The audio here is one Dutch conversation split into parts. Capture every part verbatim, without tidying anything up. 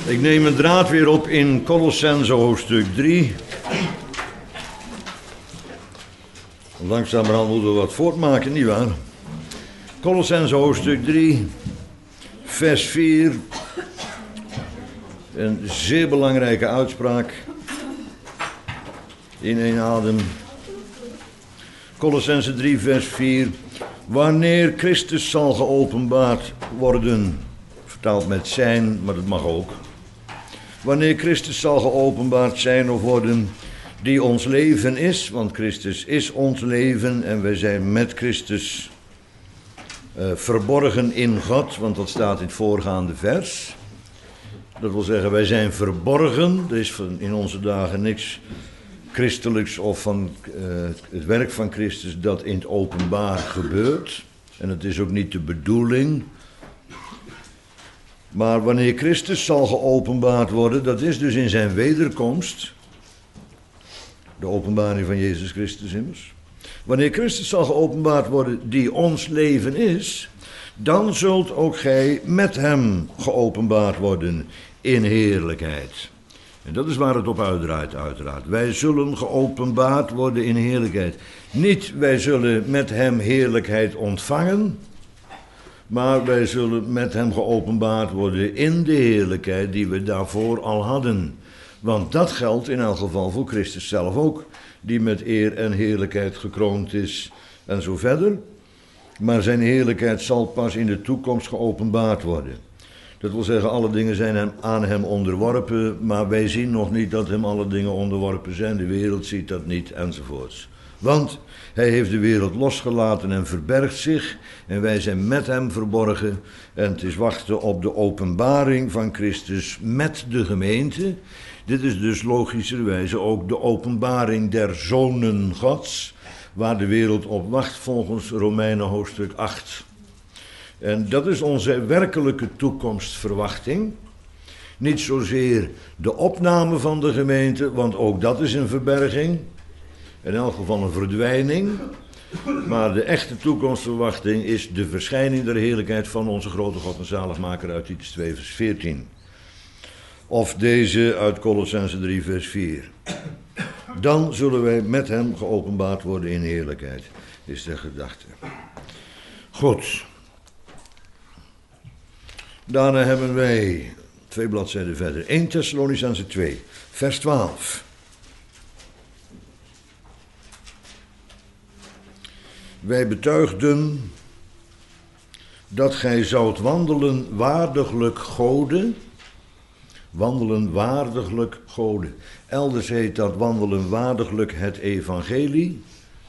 Ik neem een draad weer op in Kolossenzen hoofdstuk drie. Langzamerhand moeten we wat voortmaken, nietwaar? Kolossenzen hoofdstuk drie, vers vier. Een zeer belangrijke uitspraak. In één adem. Kolossenzen drie, vers vier. Wanneer Christus zal geopenbaard worden, vertaald met zijn, maar dat mag ook. Wanneer Christus zal geopenbaard zijn of worden, die ons leven is, want Christus is ons leven en wij zijn met Christus uh, verborgen in God, want dat staat in het voorgaande vers. Dat wil zeggen, wij zijn verborgen, er is in onze dagen niks christelijks of van uh, het werk van Christus dat in het openbaar gebeurt. En het is ook niet de bedoeling. Maar wanneer Christus zal geopenbaard worden, dat is dus in zijn wederkomst. De openbaring van Jezus Christus immers. Wanneer Christus zal geopenbaard worden die ons leven is, dan zult ook gij met hem geopenbaard worden in heerlijkheid. En dat is waar het op uitdraait uiteraard. Wij zullen geopenbaard worden in heerlijkheid. Niet wij zullen met hem heerlijkheid ontvangen, maar wij zullen met hem geopenbaard worden in de heerlijkheid die we daarvoor al hadden. Want dat geldt in elk geval voor Christus zelf ook, die met eer en heerlijkheid gekroond is en zo verder. Maar zijn heerlijkheid zal pas in de toekomst geopenbaard worden. Dat wil zeggen, alle dingen zijn hem, aan hem onderworpen, maar wij zien nog niet dat hem alle dingen onderworpen zijn. De wereld ziet dat niet, enzovoorts. Want hij heeft de wereld losgelaten en verbergt zich, en wij zijn met hem verborgen. En het is wachten op de openbaring van Christus met de gemeente. Dit is dus logischerwijze ook de openbaring der zonen Gods, waar de wereld op wacht volgens Romeinen hoofdstuk acht. En dat is onze werkelijke toekomstverwachting. Niet zozeer de opname van de gemeente, want ook dat is een verberging. In elk geval een verdwijning. Maar de echte toekomstverwachting is de verschijning der heerlijkheid van onze grote God en zaligmaker uit Titus twee vers veertien. Of deze uit Kolossenzen drie vers vier. Dan zullen wij met hem geopenbaard worden in heerlijkheid, is de gedachte. Goed. Daarna hebben wij, twee bladzijden verder, Eerste Thessalonicenzen twee, vers twaalf. Wij betuigden dat gij zoudt wandelen waardiglijk Gode, wandelen waardiglijk Gode. Elders heet dat wandelen waardiglijk het evangelie.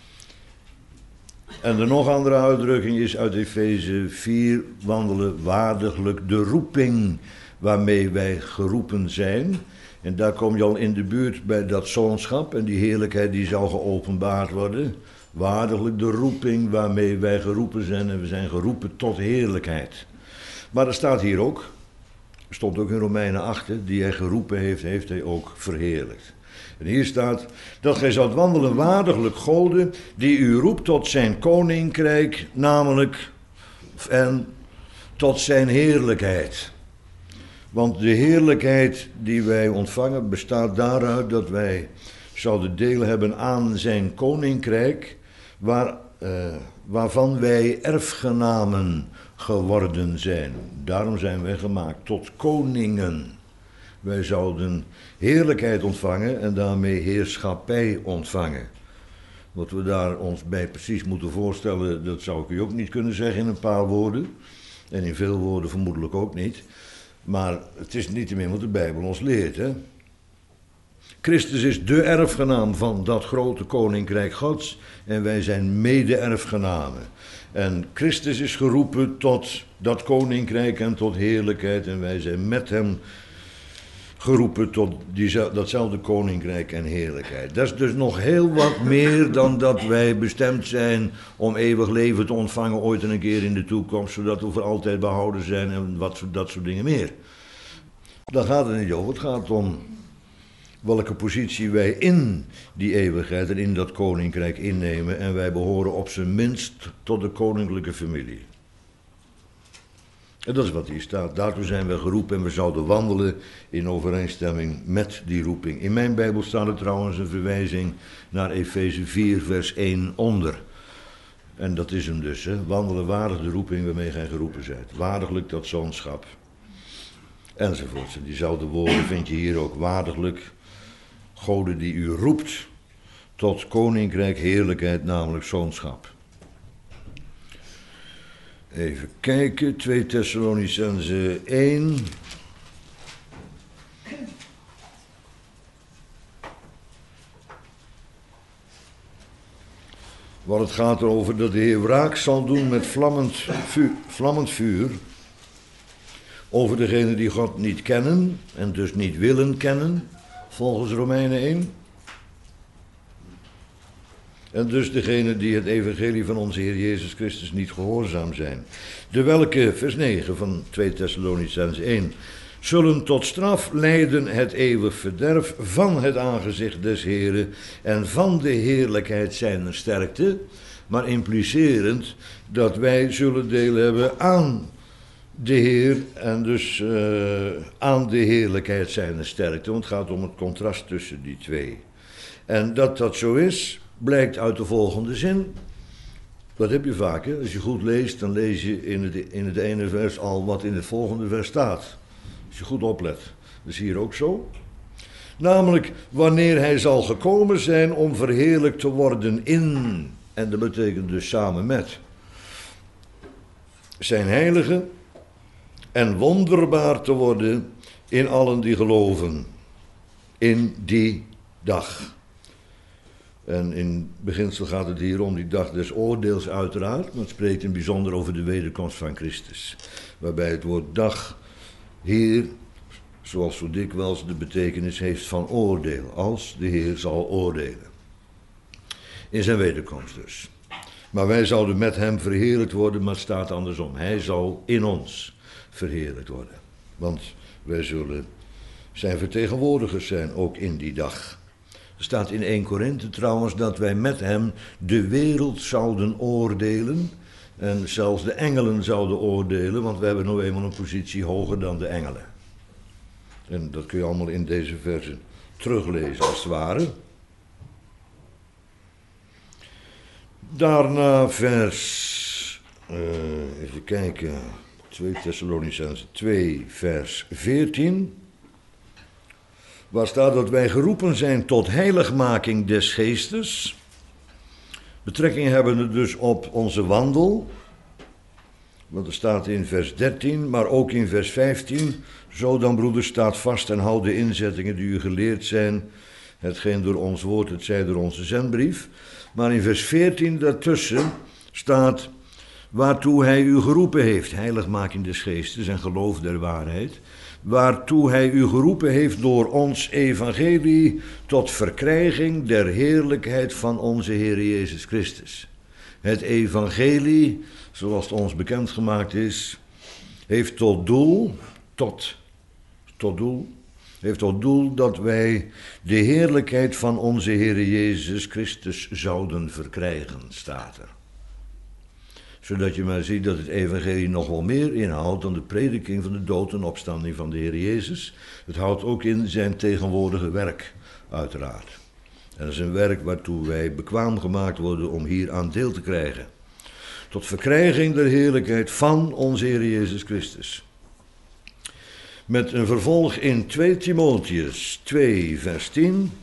En de nog andere uitdrukking is uit Efeze vier, wandelen waardiglijk de roeping waarmee wij geroepen zijn. En daar kom je al in de buurt bij dat zoonschap en die heerlijkheid die zal geopenbaard worden. Waardiglijk de roeping waarmee wij geroepen zijn en we zijn geroepen tot heerlijkheid. Maar er staat hier ook, er stond ook in Romeinen acht, die hij geroepen heeft, heeft hij ook verheerlijkt. En hier staat, dat gij zoudt wandelen waardiglijk Gode, die u roept tot zijn koninkrijk, namelijk, en tot zijn heerlijkheid. Want de heerlijkheid die wij ontvangen bestaat daaruit dat wij zouden deel hebben aan zijn koninkrijk, waar, uh, waarvan wij erfgenamen geworden zijn. Daarom zijn wij gemaakt tot koningen. Wij zouden heerlijkheid ontvangen en daarmee heerschappij ontvangen. Wat we daar ons bij precies moeten voorstellen, dat zou ik u ook niet kunnen zeggen in een paar woorden. En in veel woorden vermoedelijk ook niet. Maar het is niettemin wat de Bijbel ons leert, hè. Christus is de erfgenaam van dat grote koninkrijk Gods en wij zijn mede-erfgenamen. En Christus is geroepen tot dat koninkrijk en tot heerlijkheid en wij zijn met hem geroepen tot die, datzelfde koninkrijk en heerlijkheid. Dat is dus nog heel wat meer dan dat wij bestemd zijn om eeuwig leven te ontvangen ooit en een keer in de toekomst, zodat we voor altijd behouden zijn en wat, dat soort dingen meer. Daar gaat het niet over, het gaat om welke positie wij in die eeuwigheid en in dat koninkrijk innemen en wij behoren op zijn minst tot de koninklijke familie. En dat is wat hier staat. Daartoe zijn we geroepen en we zouden wandelen in overeenstemming met die roeping. In mijn Bijbel staat er trouwens een verwijzing naar Efeze vier vers één onder. En dat is hem dus, hè? Wandelen waardig de roeping waarmee gij geroepen zijt. Waardiglijk dat zoonschap. Enzovoort. Diezelfde woorden vind je hier ook. Waardiglijk, Gode die u roept tot koninkrijk, heerlijkheid, namelijk zoonschap. Even kijken, twee Thessalonicenzen één. Waar het gaat erover dat de Heer wraak zal doen met vlammend vuur, vlammend vuur over degenen die God niet kennen en dus niet willen kennen, volgens Romeinen één. En dus degenen die het evangelie van onze Heer Jezus Christus niet gehoorzaam zijn. De welke, vers negen van twee Thessalonicenzen één, zullen tot straf leiden het eeuwig verderf van het aangezicht des Heren en van de heerlijkheid zijner sterkte, maar implicerend dat wij zullen deel hebben aan de Heer en dus uh, aan de heerlijkheid zijner sterkte, want het gaat om het contrast tussen die twee. En dat dat zo is, blijkt uit de volgende zin. Dat heb je vaak, hè? Als je goed leest, dan lees je in het, in het ene vers al wat in het volgende vers staat. Als je goed oplet. Dat is hier ook zo. Namelijk, wanneer hij zal gekomen zijn om verheerlijkt te worden in, en dat betekent dus samen met, zijn heiligen, en wonderbaar te worden in allen die geloven. In die dag. En in beginsel gaat het hier om die dag des oordeels uiteraard, maar het spreekt in het bijzonder over de wederkomst van Christus. Waarbij het woord dag hier, zoals zo dikwijls de betekenis heeft van oordeel, als de Heer zal oordelen. In zijn wederkomst dus. Maar wij zouden met hem verheerlijkt worden, maar het staat andersom. Hij zal in ons verheerlijkt worden. Want wij zullen zijn vertegenwoordigers zijn, ook in die dag. Er staat in eerste Korinthe trouwens dat wij met hem de wereld zouden oordelen. En zelfs de engelen zouden oordelen, want we hebben nou eenmaal een positie hoger dan de engelen. En dat kun je allemaal in deze versen teruglezen als het ware. Daarna vers, uh, even kijken, twee Thessalonicenzen twee vers veertien. Waar staat dat wij geroepen zijn tot heiligmaking des geestes. Betrekking hebben we dus op onze wandel. Want er staat in vers dertien, maar ook in vers vijftien. Zo dan, broeders, staat vast en houd de inzettingen die u geleerd zijn. Hetgeen door ons woord, het zij door onze zendbrief. Maar in vers veertien daartussen staat waartoe hij u geroepen heeft. Heiligmaking des geestes en geloof der waarheid. Waartoe hij u geroepen heeft door ons evangelie tot verkrijging der heerlijkheid van onze Heer Jezus Christus. Het evangelie, zoals het ons bekendgemaakt is, heeft tot doel, tot, tot doel, heeft tot doel dat wij de heerlijkheid van onze Heer Jezus Christus zouden verkrijgen, staat er. Zodat je maar ziet dat het evangelie nog wel meer inhoudt dan de prediking van de dood en opstanding van de Heer Jezus. Het houdt ook in zijn tegenwoordige werk, uiteraard. En dat is een werk waartoe wij bekwaam gemaakt worden om hier aan deel te krijgen. Tot verkrijging der heerlijkheid van onze Heer Jezus Christus. Met een vervolg in twee Timotheus twee vers tien.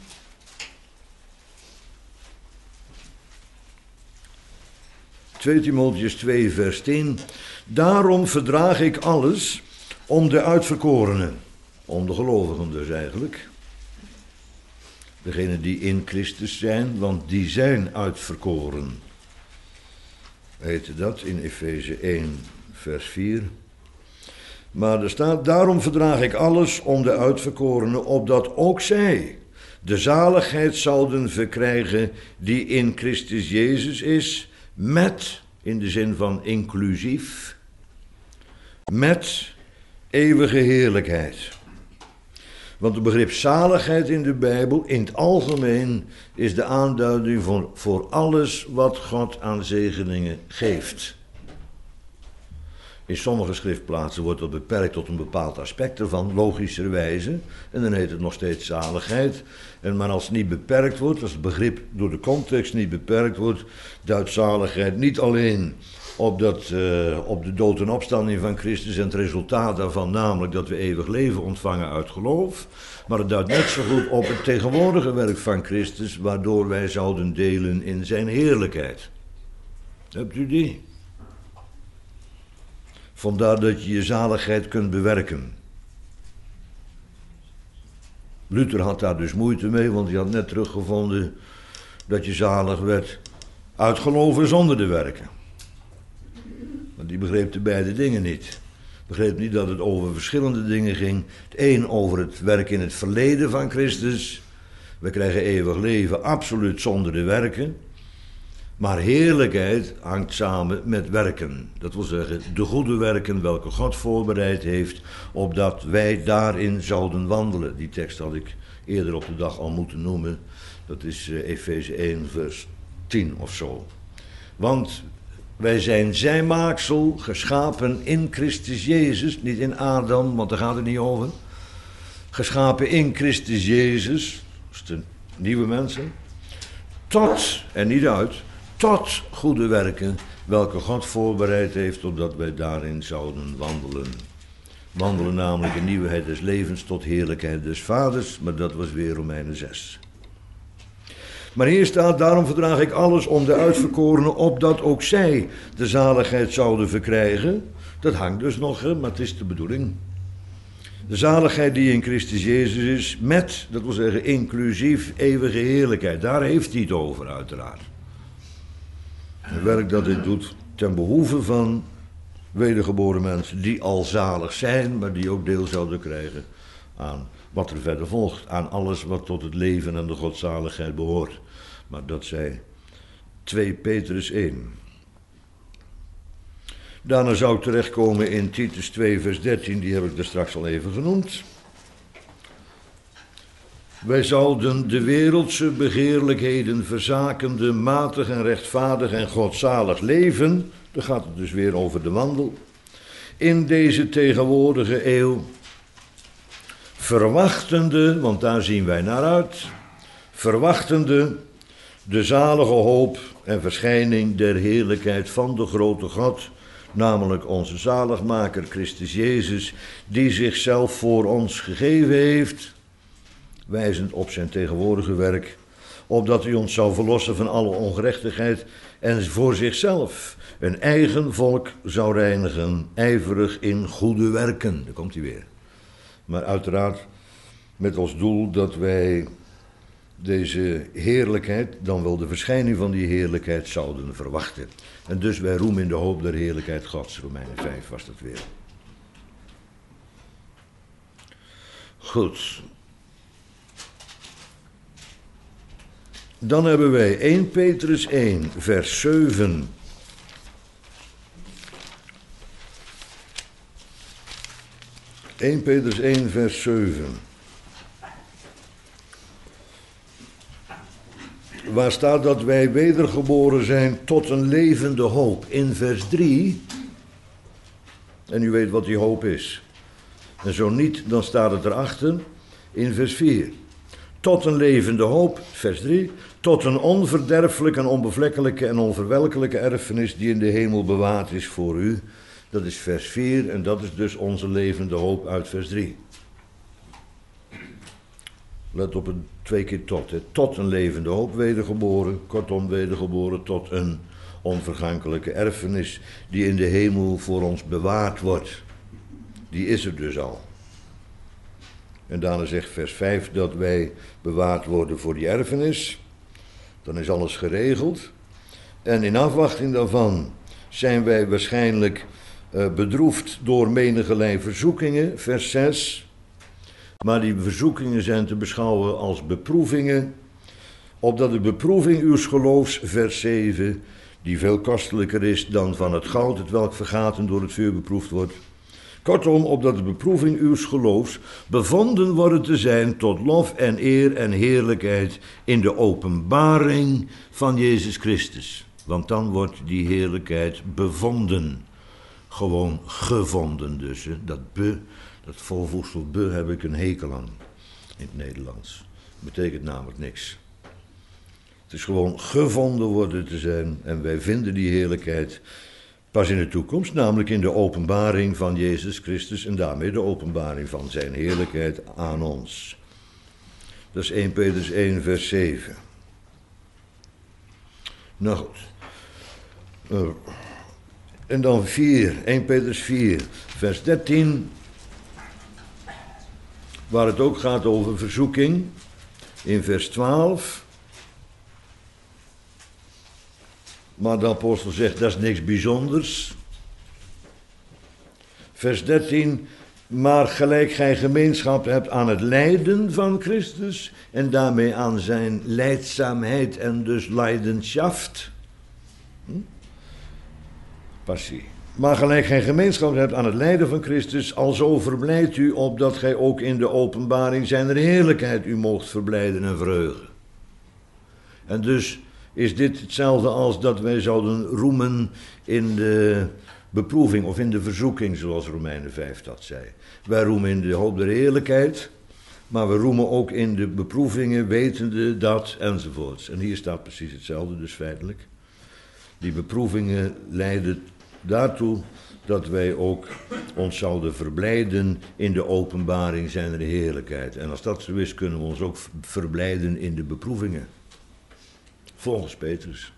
twee Timotheus twee vers tien. Daarom verdraag ik alles om de uitverkorenen, om de gelovigen dus eigenlijk. Degenen die in Christus zijn, want die zijn uitverkoren. Heette dat in Efeze één vers vier. Maar er staat, daarom verdraag ik alles om de uitverkorenen, opdat ook zij de zaligheid zouden verkrijgen die in Christus Jezus is, met, in de zin van inclusief, met eeuwige heerlijkheid. Want het begrip zaligheid in de Bijbel, in het algemeen, is de aanduiding voor, voor alles wat God aan zegeningen geeft. In sommige schriftplaatsen wordt dat beperkt tot een bepaald aspect ervan, logischerwijze. En dan heet het nog steeds zaligheid. En maar als het niet beperkt wordt, als het begrip door de context niet beperkt wordt, duidt zaligheid niet alleen op, dat, uh, op de dood en opstanding van Christus en het resultaat daarvan, namelijk dat we eeuwig leven ontvangen uit geloof. Maar het duidt net zo goed op het tegenwoordige werk van Christus, waardoor wij zouden delen in zijn heerlijkheid. Hebt u die? Vandaar dat je je zaligheid kunt bewerken. Luther had daar dus moeite mee, want hij had net teruggevonden dat je zalig werd uit geloven zonder de werken. Want die begreep de beide dingen niet. Begreep niet dat het over verschillende dingen ging. Het een over het werk in het verleden van Christus. We krijgen eeuwig leven absoluut zonder de werken. Maar heerlijkheid hangt samen met werken. Dat wil zeggen, de goede werken welke God voorbereid heeft, opdat wij daarin zouden wandelen. Die tekst had ik eerder op de dag al moeten noemen. Dat is uh, Efeze één vers tien of zo. Want wij zijn zijn maaksel, geschapen in Christus Jezus, niet in Adam, want daar gaat het niet over. Geschapen in Christus Jezus, dat is de nieuwe mensen, tot, en niet uit, tot goede werken, welke God voorbereid heeft, opdat wij daarin zouden wandelen. Wandelen namelijk in nieuwheid des levens tot heerlijkheid des Vaders, maar dat was weer Romeinen zes. Maar hier staat, daarom verdraag ik alles om de uitverkorenen, opdat ook zij de zaligheid zouden verkrijgen. Dat hangt dus nog, hè, maar het is de bedoeling. De zaligheid die in Christus Jezus is, met, dat wil zeggen inclusief, eeuwige heerlijkheid. Daar heeft hij het over, uiteraard. Het werk dat hij doet ten behoeve van wedergeboren mensen die al zalig zijn, maar die ook deel zouden krijgen aan wat er verder volgt, aan alles wat tot het leven en de godzaligheid behoort. Maar dat zij twee Petrus één. Daarna zou ik terechtkomen in Titus twee vers dertien, die heb ik er straks al even genoemd. Wij zouden de wereldse begeerlijkheden verzakende, matig en rechtvaardig en godzalig leven, dan gaat het dus weer over de wandel, in deze tegenwoordige eeuw, verwachtende, want daar zien wij naar uit, verwachtende de zalige hoop en verschijning der heerlijkheid van de grote God, namelijk onze zaligmaker Christus Jezus, die zichzelf voor ons gegeven heeft, wijzend op zijn tegenwoordige werk, opdat hij ons zou verlossen van alle ongerechtigheid en voor zichzelf een eigen volk zou reinigen, ijverig in goede werken. Daar komt hij weer. Maar uiteraard met als doel dat wij deze heerlijkheid, dan wel de verschijning van die heerlijkheid, zouden verwachten. En dus wij roemen in de hoop der heerlijkheid Gods. Romeinen vijf was dat weer. Goed. Dan hebben wij eerste Petrus één, vers zeven. eerste Petrus één, vers zeven. Waar staat dat wij wedergeboren zijn tot een levende hoop. In vers drie, en u weet wat die hoop is. En zo niet, dan staat het erachter in vers vier. Tot een levende hoop, vers drie, tot een onverderfelijke en onbevlekkelijke en onverwelkelijke erfenis die in de hemel bewaard is voor u. Dat is vers vier en dat is dus onze levende hoop uit vers drie. Let op het twee keer tot. Hè. Tot een levende hoop wedergeboren, kortom wedergeboren tot een onvergankelijke erfenis die in de hemel voor ons bewaard wordt. Die is er dus al. En daarna zegt vers vijf dat wij bewaard worden voor die erfenis. Dan is alles geregeld. En in afwachting daarvan zijn wij waarschijnlijk uh, bedroefd door menigerlei verzoekingen, vers zes. Maar die verzoekingen zijn te beschouwen als beproevingen, opdat de beproeving uws geloofs, vers zeven, die veel kostelijker is dan van het goud, het welk vergaat en door het vuur beproefd wordt. Kortom, opdat de beproeving uws geloofs bevonden worden te zijn tot lof en eer en heerlijkheid in de openbaring van Jezus Christus. Want dan wordt die heerlijkheid bevonden. gewoon gevonden dus. Hè. Dat be, dat voorvoegsel be heb ik een hekel aan in het Nederlands. Dat betekent namelijk niks. Het is gewoon gevonden worden te zijn en wij vinden die heerlijkheid pas in de toekomst, namelijk in de openbaring van Jezus Christus en daarmee de openbaring van zijn heerlijkheid aan ons. Dat is eerste Petrus één vers zeven. Nou goed. Uh, en dan vier, eerste Petrus vier, vers dertien, waar het ook gaat over verzoeking. In vers twaalf. Maar de apostel zegt, dat is niks bijzonders. Vers dertien, maar gelijk gij gemeenschap hebt aan het lijden van Christus en daarmee aan zijn lijdzaamheid en dus leidenschaft. Hm? Passie. Maar gelijk gij gemeenschap hebt aan het lijden van Christus, alzo verblijdt u opdat gij ook in de openbaring zijner heerlijkheid u moogt verblijden en verheugen. En dus is dit hetzelfde als dat wij zouden roemen in de beproeving of in de verzoeking, zoals Romeinen vijf dat zei. Wij roemen in de hoop der heerlijkheid, maar we roemen ook in de beproevingen, wetende dat, enzovoorts. En hier staat precies hetzelfde, dus feitelijk. Die beproevingen leiden daartoe dat wij ook ons zouden verblijden in de openbaring zijner heerlijkheid. En als dat zo is, kunnen we ons ook verblijden in de beproevingen. Volgens Petrus.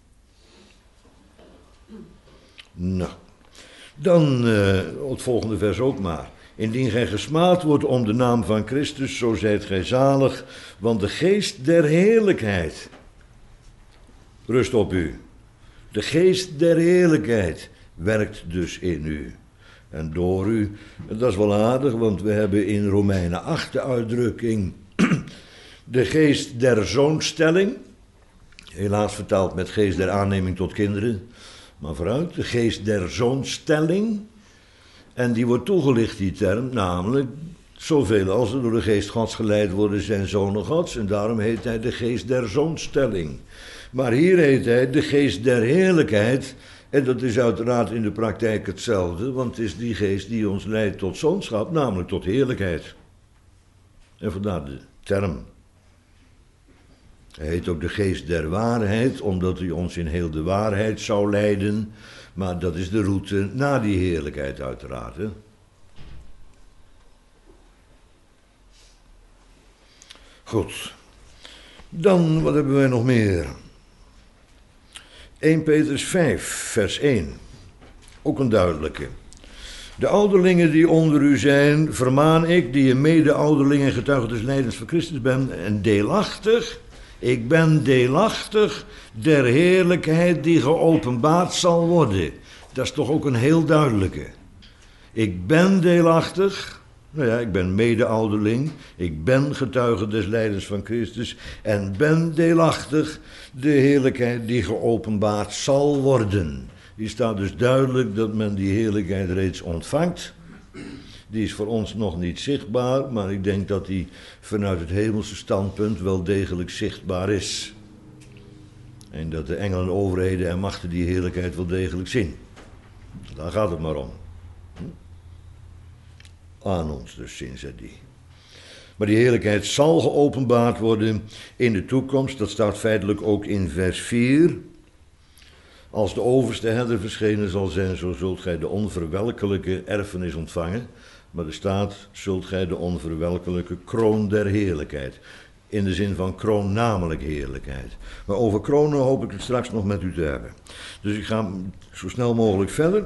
Nou, dan uh, het volgende vers ook maar. Indien gij gesmaad wordt om de naam van Christus, zo zijt gij zalig, want de geest der heerlijkheid rust op u. De geest der heerlijkheid werkt dus in u en door u. En dat is wel aardig, want we hebben in Romeinen acht de uitdrukking de geest der zoonstelling. Helaas vertaald met geest der aanneming tot kinderen. Maar vooruit, de geest der zoonstelling. En die wordt toegelicht, die term, namelijk zoveel als er door de geest Gods geleid worden zijn zonen Gods. En daarom heet hij de geest der zoonstelling. Maar hier heet hij de geest der heerlijkheid. En dat is uiteraard in de praktijk hetzelfde, want het is die geest die ons leidt tot zoonschap, namelijk tot heerlijkheid. En vandaar de term. Hij heet ook de geest der waarheid, omdat hij ons in heel de waarheid zou leiden. Maar dat is de route naar die heerlijkheid uiteraard. Hè? Goed. Dan, wat hebben wij nog meer? eerste Petrus vijf, vers één. Ook een duidelijke. De ouderlingen die onder u zijn, vermaan ik, die een mede-ouderling en getuige des lijdens van Christus ben, en deelachtig. Ik ben deelachtig der heerlijkheid die geopenbaard zal worden. Dat is toch ook een heel duidelijke. Ik ben deelachtig, nou ja, ik ben mede-ouderling, ik ben getuige des lijdens van Christus en ben deelachtig de heerlijkheid die geopenbaard zal worden. Hier staat dus duidelijk dat men die heerlijkheid reeds ontvangt. Die is voor ons nog niet zichtbaar, maar ik denk dat die vanuit het hemelse standpunt wel degelijk zichtbaar is. En dat de engelen, overheden en machten die heerlijkheid wel degelijk zien. Daar gaat het maar om. Aan ons dus zien zij die. Maar die heerlijkheid zal geopenbaard worden in de toekomst. Dat staat feitelijk ook in vers vier. Als de overste herder verschenen zal zijn, zo zult gij de onverwelkelijke erfenis ontvangen. Maar er staat, zult gij de onverwelkelijke kroon der heerlijkheid. In de zin van kroon namelijk heerlijkheid. Maar over kronen hoop ik het straks nog met u te hebben. Dus ik ga zo snel mogelijk verder.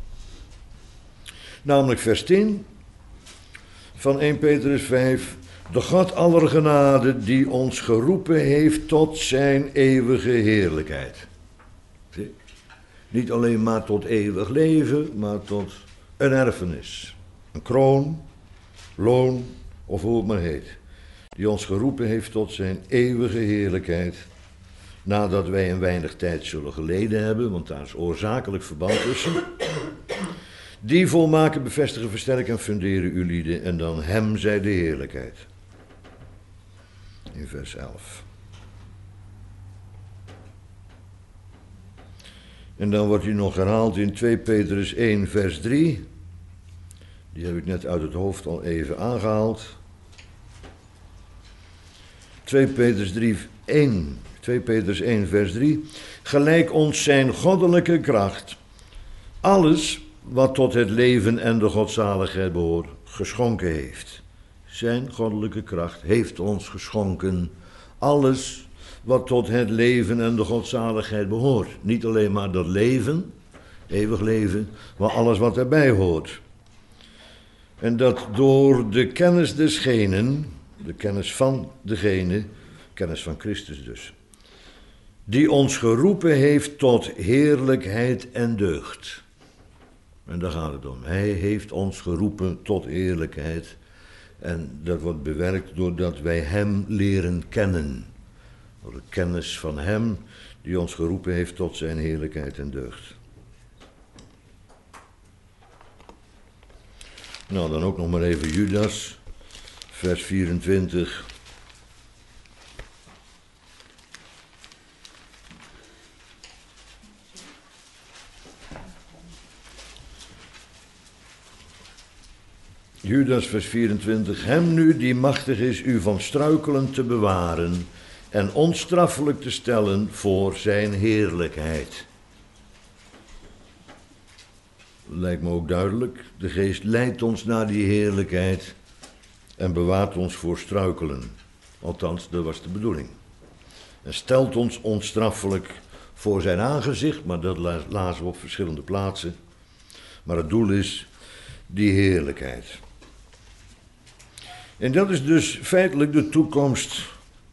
Namelijk vers tien van eerste Petrus vijf. De God aller genade die ons geroepen heeft tot zijn eeuwige heerlijkheid. Zie? Niet alleen maar tot eeuwig leven, maar tot een erfenis. Een kroon, loon of hoe het maar heet. Die ons geroepen heeft tot zijn eeuwige heerlijkheid. Nadat wij een weinig tijd zullen geleden hebben, want daar is oorzakelijk verband tussen. Die volmaken, bevestigen, versterken en funderen uw lieden. En dan hem zij de heerlijkheid. In vers elf. En dan wordt hij nog herhaald in twee Petrus één vers drie. Die heb ik net uit het hoofd al even aangehaald. twee Petrus drie, één, twee Petrus één vers drie. Gelijk ons zijn goddelijke kracht alles wat tot het leven en de godzaligheid behoort geschonken heeft. Zijn goddelijke kracht heeft ons geschonken alles wat tot het leven en de godzaligheid behoort. Niet alleen maar dat leven, eeuwig leven, maar alles wat erbij hoort. En dat door de kennis desgenen, de kennis van degene, kennis van Christus dus, die ons geroepen heeft tot heerlijkheid en deugd. En daar gaat het om. Hij heeft ons geroepen tot heerlijkheid. En dat wordt bewerkt doordat wij hem leren kennen. Door de kennis van hem die ons geroepen heeft tot zijn heerlijkheid en deugd. Nou, dan ook nog maar even Judas, vers vierentwintig. Judas, vers vierentwintig. Hem nu die machtig is u van struikelen te bewaren en onstraffelijk te stellen voor zijn heerlijkheid. Lijkt me ook duidelijk. De geest leidt ons naar die heerlijkheid en bewaart ons voor struikelen. Althans, dat was de bedoeling. En stelt ons onstraffelijk voor zijn aangezicht, maar dat lazen we op verschillende plaatsen. Maar het doel is die heerlijkheid. En dat is dus feitelijk de toekomst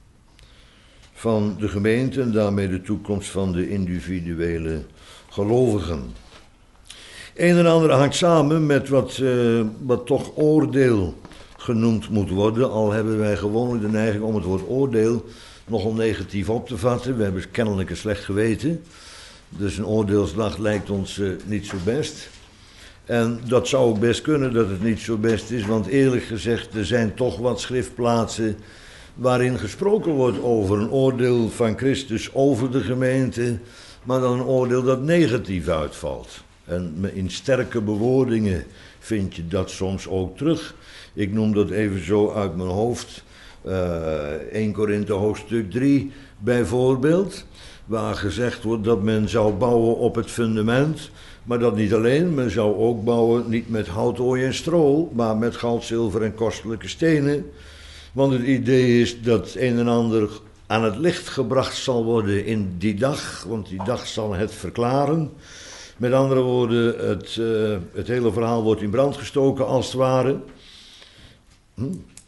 van de gemeente en daarmee de toekomst van de individuele gelovigen. Een en ander hangt samen met wat, uh, wat toch oordeel genoemd moet worden, al hebben wij gewoonlijk de neiging om het woord oordeel nogal negatief op te vatten. We hebben kennelijk een slecht geweten, dus een oordeelsdag lijkt ons uh, niet zo best. En dat zou ook best kunnen dat het niet zo best is, want eerlijk gezegd, er zijn toch wat schriftplaatsen waarin gesproken wordt over een oordeel van Christus over de gemeente, maar dan een oordeel dat negatief uitvalt. En in sterke bewoordingen vind je dat soms ook terug. Ik noem dat even zo uit mijn hoofd. Uh, Eerste Korinthe hoofdstuk drie bijvoorbeeld, waar gezegd wordt dat men zou bouwen op het fundament. Maar dat niet alleen, men zou ook bouwen niet met hout, ooi en stro, maar met goud, zilver en kostelijke stenen. Want het idee is dat een en ander aan het licht gebracht zal worden in die dag, want die dag zal het verklaren. Met andere woorden, het, uh, het hele verhaal wordt in brand gestoken als het ware. Hm?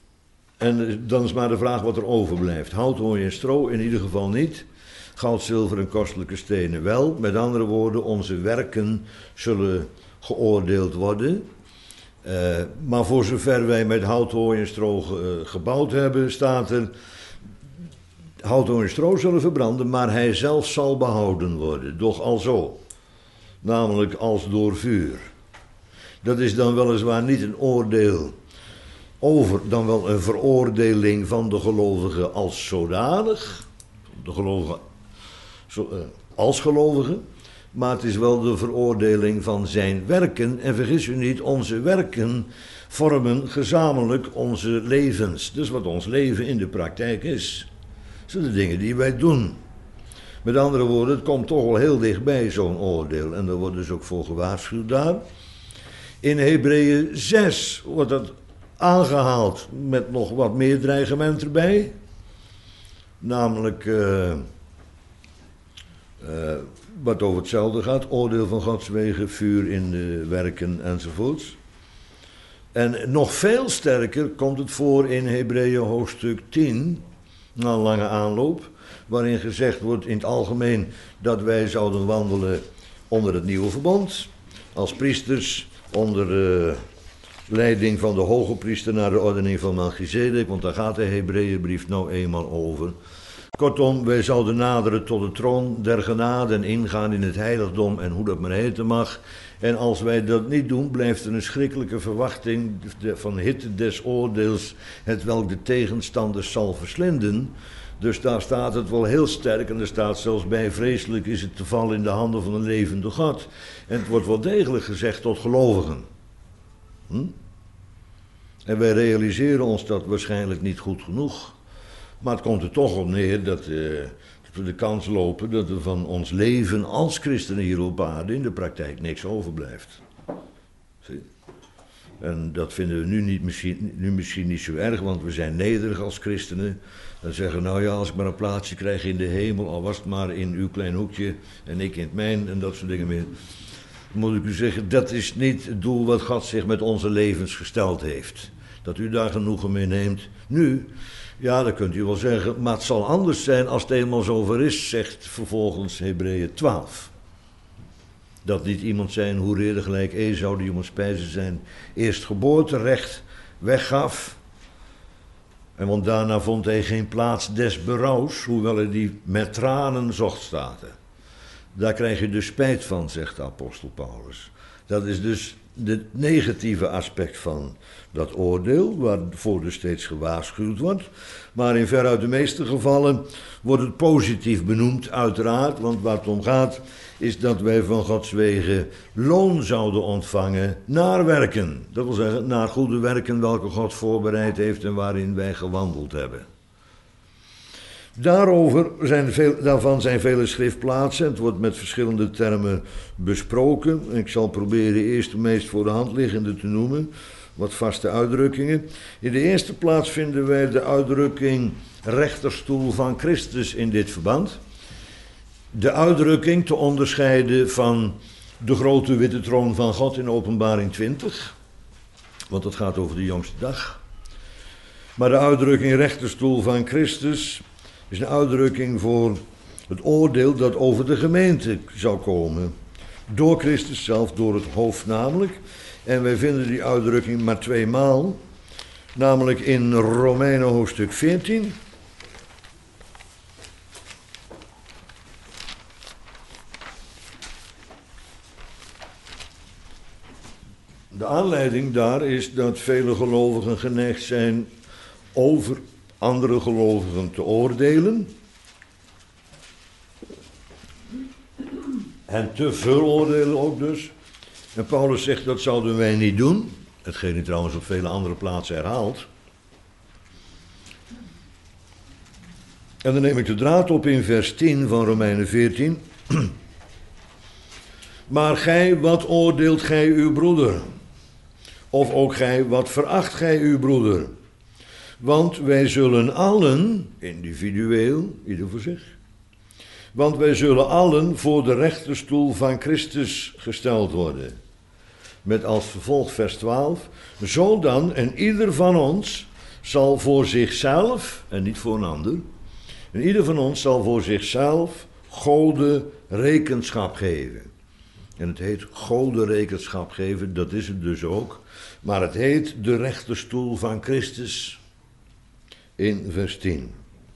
En dan is maar de vraag wat er overblijft. Hout, hooi en stro in ieder geval niet. Goud, zilver en kostelijke stenen wel. Met andere woorden, onze werken zullen geoordeeld worden. Uh, maar voor zover wij met hout, hooi en stro ge, uh, gebouwd hebben, staat er: hout, hooi en stro zullen verbranden, maar hij zelf zal behouden worden. Doch alzo. Namelijk als door vuur. Dat is dan weliswaar niet een oordeel over, dan wel een veroordeling van de gelovigen als zodanig. De gelovigen als gelovigen. Maar het is wel de veroordeling van zijn werken. En vergis u niet, onze werken vormen gezamenlijk onze levens. Dus wat ons leven in de praktijk is. Dat zijn de dingen die wij doen. Met andere woorden, het komt toch wel heel dichtbij, zo'n oordeel. En daar wordt dus ook voor gewaarschuwd daar. In Hebreeën zes wordt dat aangehaald met nog wat meer dreigement erbij. Namelijk uh, uh, wat over hetzelfde gaat. Oordeel van Gods wegen, vuur in de werken enzovoorts. En nog veel sterker komt het voor in Hebreeën hoofdstuk tien, na een lange aanloop, waarin gezegd wordt in het algemeen dat wij zouden wandelen onder het nieuwe verbond, als priesters onder de leiding van de hoge priester naar de ordening van Melchizedek, want daar gaat de Hebreeënbrief nou eenmaal over. Kortom, wij zouden naderen tot de troon der genade en ingaan in het heiligdom en hoe dat maar heten mag. En als wij dat niet doen, blijft er een schrikkelijke verwachting van hitte des oordeels, hetwelk de tegenstanders zal verslinden. Dus daar staat het wel heel sterk en er staat zelfs bij, vreselijk is het te vallen in de handen van een levende God. En het wordt wel degelijk gezegd tot gelovigen. Hm? En wij realiseren ons dat waarschijnlijk niet goed genoeg. Maar het komt er toch op neer dat, uh, dat we de kans lopen dat er van ons leven als christenen hier op aarde in de praktijk niks overblijft. Zie? En dat vinden we nu, niet, misschien, nu misschien niet zo erg, want we zijn nederig als christenen. Dan zeggen, nou ja, als ik maar een plaatsje krijg in de hemel, al was het maar in uw klein hoekje en ik in het mijn en dat soort dingen meer. Moet ik u zeggen, dat is niet het doel wat God zich met onze levens gesteld heeft. Dat u daar genoegen mee neemt. Nu, ja, dat kunt u wel zeggen, maar het zal anders zijn als het eenmaal zover is, zegt vervolgens Hebreeën twaalf. Dat niet iemand zijn hoereerde gelijk Esau, die om een spijzen zijn eerstgeboorterecht weggaf. En want daarna vond hij geen plaats des berouws, hoewel hij die met tranen zocht, staat er. Daar krijg je dus spijt van, zegt de apostel Paulus. Dat is dus het negatieve aspect van dat oordeel, waarvoor dus steeds gewaarschuwd wordt. Maar in veruit de meeste gevallen wordt het positief benoemd, uiteraard. Want waar het om gaat, is dat wij van Gods wegen loon zouden ontvangen naar werken. Dat wil zeggen, naar goede werken welke God voorbereid heeft en waarin wij gewandeld hebben. Daarover zijn veel, daarvan zijn vele schriftplaatsen. Het wordt met verschillende termen besproken. Ik zal proberen eerst de meest voor de hand liggende te noemen. Wat vaste uitdrukkingen. In de eerste plaats vinden wij de uitdrukking rechterstoel van Christus in dit verband. De uitdrukking te onderscheiden van de grote witte troon van God in Openbaring twintig. Want dat gaat over de jongste dag. Maar de uitdrukking rechterstoel van Christus is een uitdrukking voor het oordeel dat over de gemeente zou komen. Door Christus zelf, door het hoofd namelijk. En wij vinden die uitdrukking maar tweemaal. Namelijk in Romeinen hoofdstuk veertien. De aanleiding daar is dat vele gelovigen geneigd zijn over andere gelovigen te oordelen. En te veroordelen ook dus. En Paulus zegt dat zouden wij niet doen. Hetgeen hij trouwens op vele andere plaatsen herhaalt. En dan neem ik de draad op in vers tien van Romeinen veertien. Maar gij, wat oordeelt gij uw broeder? Of ook gij, wat veracht gij uw broeder? Want wij zullen allen, individueel, ieder voor zich. Want wij zullen allen voor de rechterstoel van Christus gesteld worden. Met als vervolg vers twaalf. Zo dan, en ieder van ons zal voor zichzelf, en niet voor een ander. En ieder van ons zal voor zichzelf Gode rekenschap geven. En het heet Gode rekenschap geven, dat is het dus ook. Maar het heet de rechterstoel van Christus in vers tien.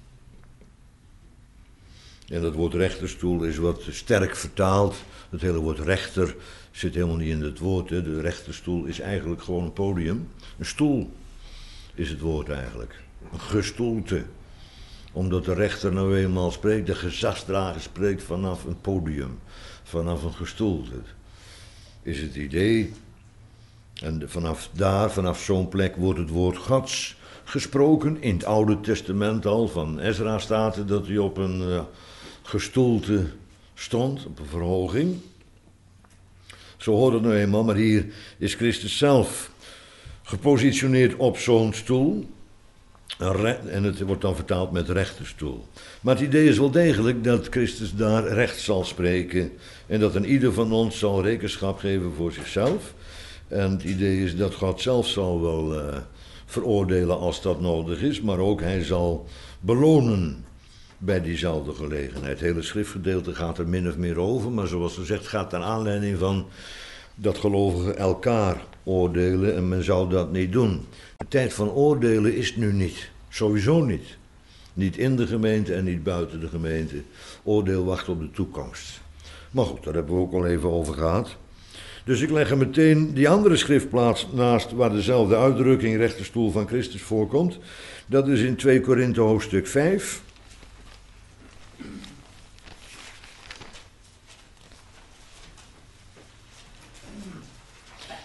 En dat woord rechterstoel is wat sterk vertaald. Het hele woord rechter zit helemaal niet in het woord. Hè. De rechterstoel is eigenlijk gewoon een podium. Een stoel is het woord eigenlijk. Een gestoelte. Omdat de rechter nou eenmaal spreekt, de gezagsdrager spreekt vanaf een podium. Vanaf een gestoelte. Is het idee. En vanaf daar, vanaf zo'n plek wordt het woord Gods gesproken. In het Oude Testament al, van Ezra staat er dat hij op een uh, gestoelte stond, op een verhoging. Zo hoort het nou eenmaal, maar hier is Christus zelf gepositioneerd op zo'n stoel. En het wordt dan vertaald met rechterstoel. Maar het idee is wel degelijk dat Christus daar recht zal spreken. En dat een ieder van ons zal rekenschap geven voor zichzelf. En het idee is dat God zelf zal wel uh, veroordelen als dat nodig is. Maar ook hij zal belonen bij diezelfde gelegenheid. Het hele schriftgedeelte gaat er min of meer over. Maar zoals gezegd gaat naar aanleiding van dat gelovigen elkaar oordelen. En men zou dat niet doen. De tijd van oordelen is nu niet. Sowieso niet. Niet in de gemeente en niet buiten de gemeente. Oordeel wacht op de toekomst. Maar goed, daar hebben we ook al even over gehad. Dus ik leg er meteen die andere schriftplaats naast waar dezelfde uitdrukking rechterstoel van Christus voorkomt. Dat is in twee Korinthe hoofdstuk vijf.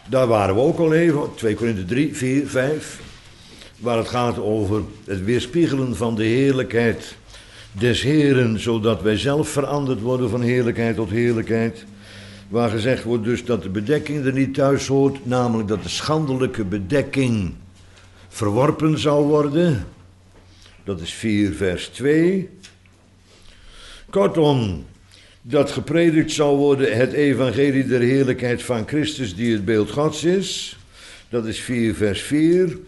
Daar waren we ook al even, twee Korinthe drie, vier, vijf, waar het gaat over het weerspiegelen van de heerlijkheid des Heeren, zodat wij zelf veranderd worden van heerlijkheid tot heerlijkheid. Waar gezegd wordt dus dat de bedekking er niet thuis hoort, namelijk dat de schandelijke bedekking verworpen zou worden. Dat is vier vers twee. Kortom, dat gepredikt zou worden het evangelie der heerlijkheid van Christus die het beeld Gods is. Dat is vier vers vier.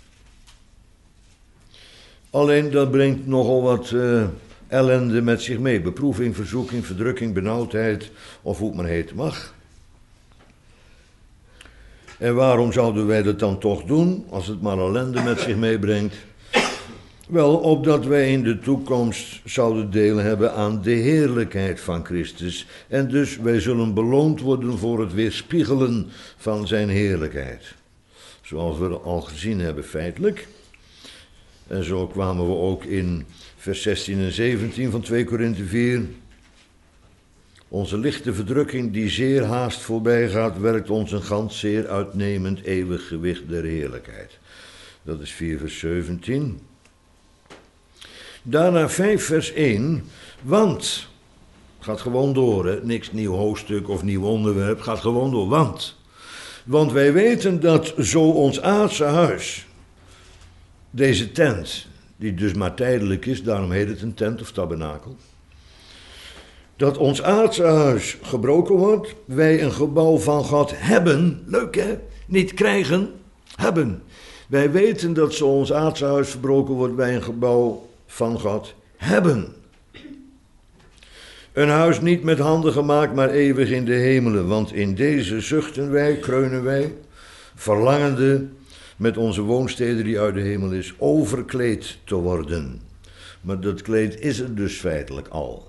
Alleen dat brengt nogal wat uh, ellende met zich mee. Beproeving, verzoeking, verdrukking, benauwdheid of hoe het maar heet mag. En waarom zouden wij dat dan toch doen als het maar ellende met zich meebrengt? Wel, opdat wij in de toekomst zouden deel hebben aan de heerlijkheid van Christus. En dus wij zullen beloond worden voor het weerspiegelen van zijn heerlijkheid. Zoals we al gezien hebben feitelijk. En zo kwamen we ook in vers zestien en zeventien van twee Korinthe vier. Onze lichte verdrukking die zeer haast voorbij gaat, werkt ons een gans zeer uitnemend eeuwig gewicht der heerlijkheid. Dat is vier vers zeventien. Daarna vijf vers één, want, gaat gewoon door, hè? Niks nieuw hoofdstuk of nieuw onderwerp, gaat gewoon door, want. Want wij weten dat zo ons aardse huis, deze tent, die dus maar tijdelijk is, daarom heet het een tent of tabernakel, dat ons aardse huis gebroken wordt, wij een gebouw van God hebben, leuk hè, niet krijgen, hebben. Wij weten dat zo ons aardse huis verbroken wordt, wij een gebouw van God hebben. Een huis niet met handen gemaakt, maar eeuwig in de hemelen, want in deze zuchten wij, kreunen wij, verlangende met onze woonstede die uit de hemel is, overkleed te worden. Maar dat kleed is er dus feitelijk al.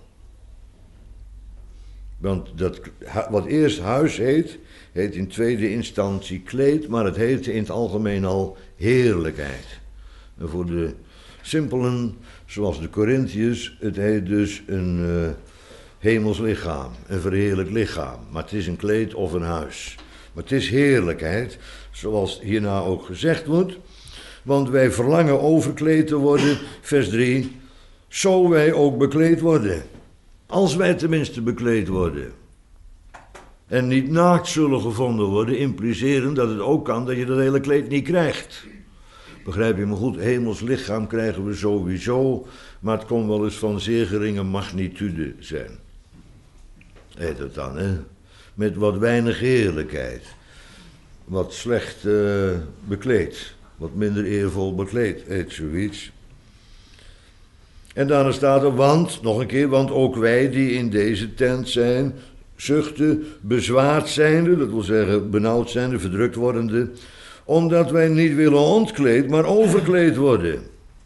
Want dat, wat eerst huis heet, heet in tweede instantie kleed, maar het heette in het algemeen al heerlijkheid. En voor de simpelen, zoals de Corinthiërs, het heet dus een uh, hemels lichaam, een verheerlijk lichaam. Maar het is een kleed of een huis. Maar het is heerlijkheid, zoals hierna ook gezegd wordt. Want wij verlangen overkleed te worden, vers drie, zo wij ook bekleed worden. Als wij tenminste bekleed worden. En niet naakt zullen gevonden worden, impliceren dat het ook kan dat je dat hele kleed niet krijgt. Begrijp je me goed, hemels lichaam krijgen we sowieso, maar het kon wel eens van zeer geringe magnitude zijn. Heet het dan, hè? Met wat weinig heerlijkheid. Wat slecht uh, bekleed, wat minder eervol bekleed, heet zoiets. En daarna staat er, want, nog een keer, want ook wij die in deze tent zijn, zuchten, bezwaard zijnde, dat wil zeggen benauwd zijnde, verdrukt wordende, omdat wij niet willen ontkleed, maar overkleed worden.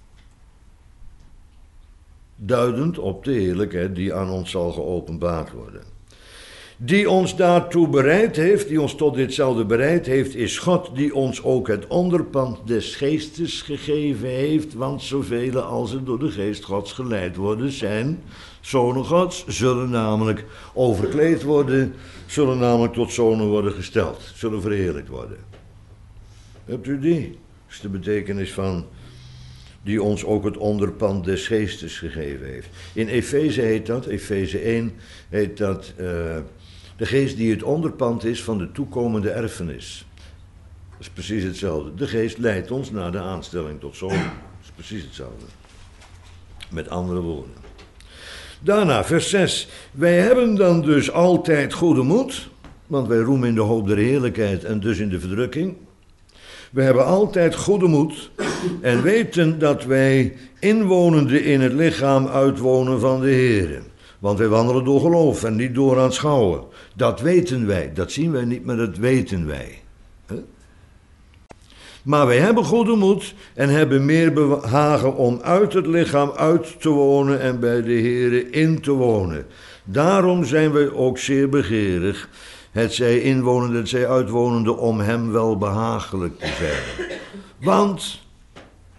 Duidend op de heerlijkheid die aan ons zal geopenbaard worden. Die ons daartoe bereid heeft, die ons tot ditzelfde bereid heeft, is God die ons ook het onderpand des geestes gegeven heeft, want zoveel als er door de geest Gods geleid worden zijn, zonen Gods, zullen namelijk overkleed worden, zullen namelijk tot zonen worden gesteld, zullen verheerlijkt worden. Hebt u die? Dat is de betekenis van die ons ook het onderpand des geestes gegeven heeft. In Efeze heet dat, Efeze één, heet dat uh, de geest die het onderpand is van de toekomende erfenis. Dat is precies hetzelfde. De geest leidt ons naar de aanstelling tot zoon. Dat is precies hetzelfde. Met andere woorden. Daarna, vers zes. Wij hebben dan dus altijd goede moed, want wij roemen in de hoop der heerlijkheid en dus in de verdrukking. We hebben altijd goede moed en weten dat wij inwonende in het lichaam uitwonen van de Heer. Want wij wandelen door geloof en niet door aanschouwen. Dat weten wij, dat zien wij niet, maar dat weten wij. Huh? Maar wij hebben goede moed en hebben meer behagen om uit het lichaam uit te wonen en bij de Heer in te wonen. Daarom zijn wij ook zeer begeerig, het zij inwonende, het zij uitwonende, om hem wel behagelijk te zijn. Want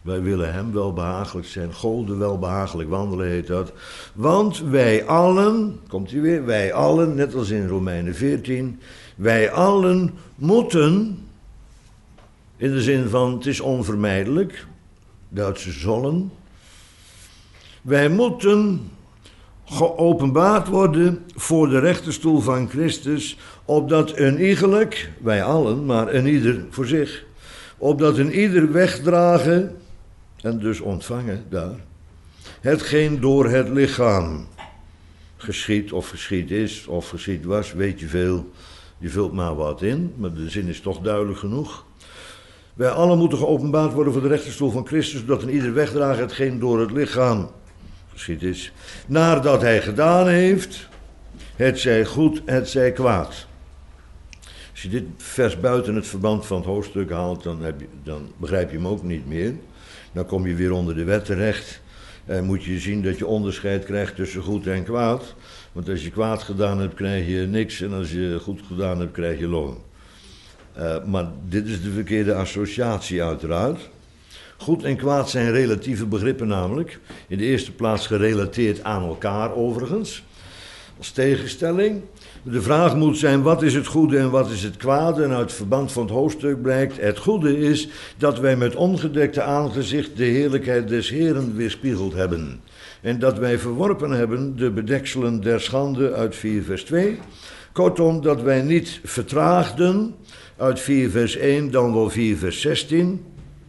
Wij willen hem wel behagelijk zijn. Gode wel behagelijk wandelen heet dat. Want wij allen, komt hij weer, wij allen, net als in Romeinen veertien, wij allen moeten, in de zin van het is onvermijdelijk, Duitse zollen, wij moeten geopenbaard worden voor de rechterstoel van Christus, opdat een iegelijk, wij allen, maar een ieder voor zich, opdat een ieder wegdragen en dus ontvangen daar, hetgeen door het lichaam geschied of geschied is of geschied was, weet je veel, je vult maar wat in, maar de zin is toch duidelijk genoeg. Wij allen moeten geopenbaard worden voor de rechterstoel van Christus, opdat een ieder wegdragen hetgeen door het lichaam geschied is, nadat hij gedaan heeft, het zij goed, het zij kwaad. Als je dit vers buiten het verband van het hoofdstuk haalt, dan, heb je, dan begrijp je hem ook niet meer. Dan kom je weer onder de wet terecht. En moet je zien dat je onderscheid krijgt tussen goed en kwaad. Want als je kwaad gedaan hebt, krijg je niks. En als je goed gedaan hebt, krijg je loon. Uh, maar dit is de verkeerde associatie uiteraard. Goed en kwaad zijn relatieve begrippen namelijk. In de eerste plaats gerelateerd aan elkaar overigens. Als tegenstelling. De vraag moet zijn, wat is het goede en wat is het kwade? En uit het verband van het hoofdstuk blijkt, het goede is dat wij met ongedekte aangezicht de heerlijkheid des Heeren weerspiegeld hebben. En dat wij verworpen hebben de bedekselen der schande uit vier vers twee. Kortom, dat wij niet vertraagden uit vier vers één, dan wel vier vers zestien.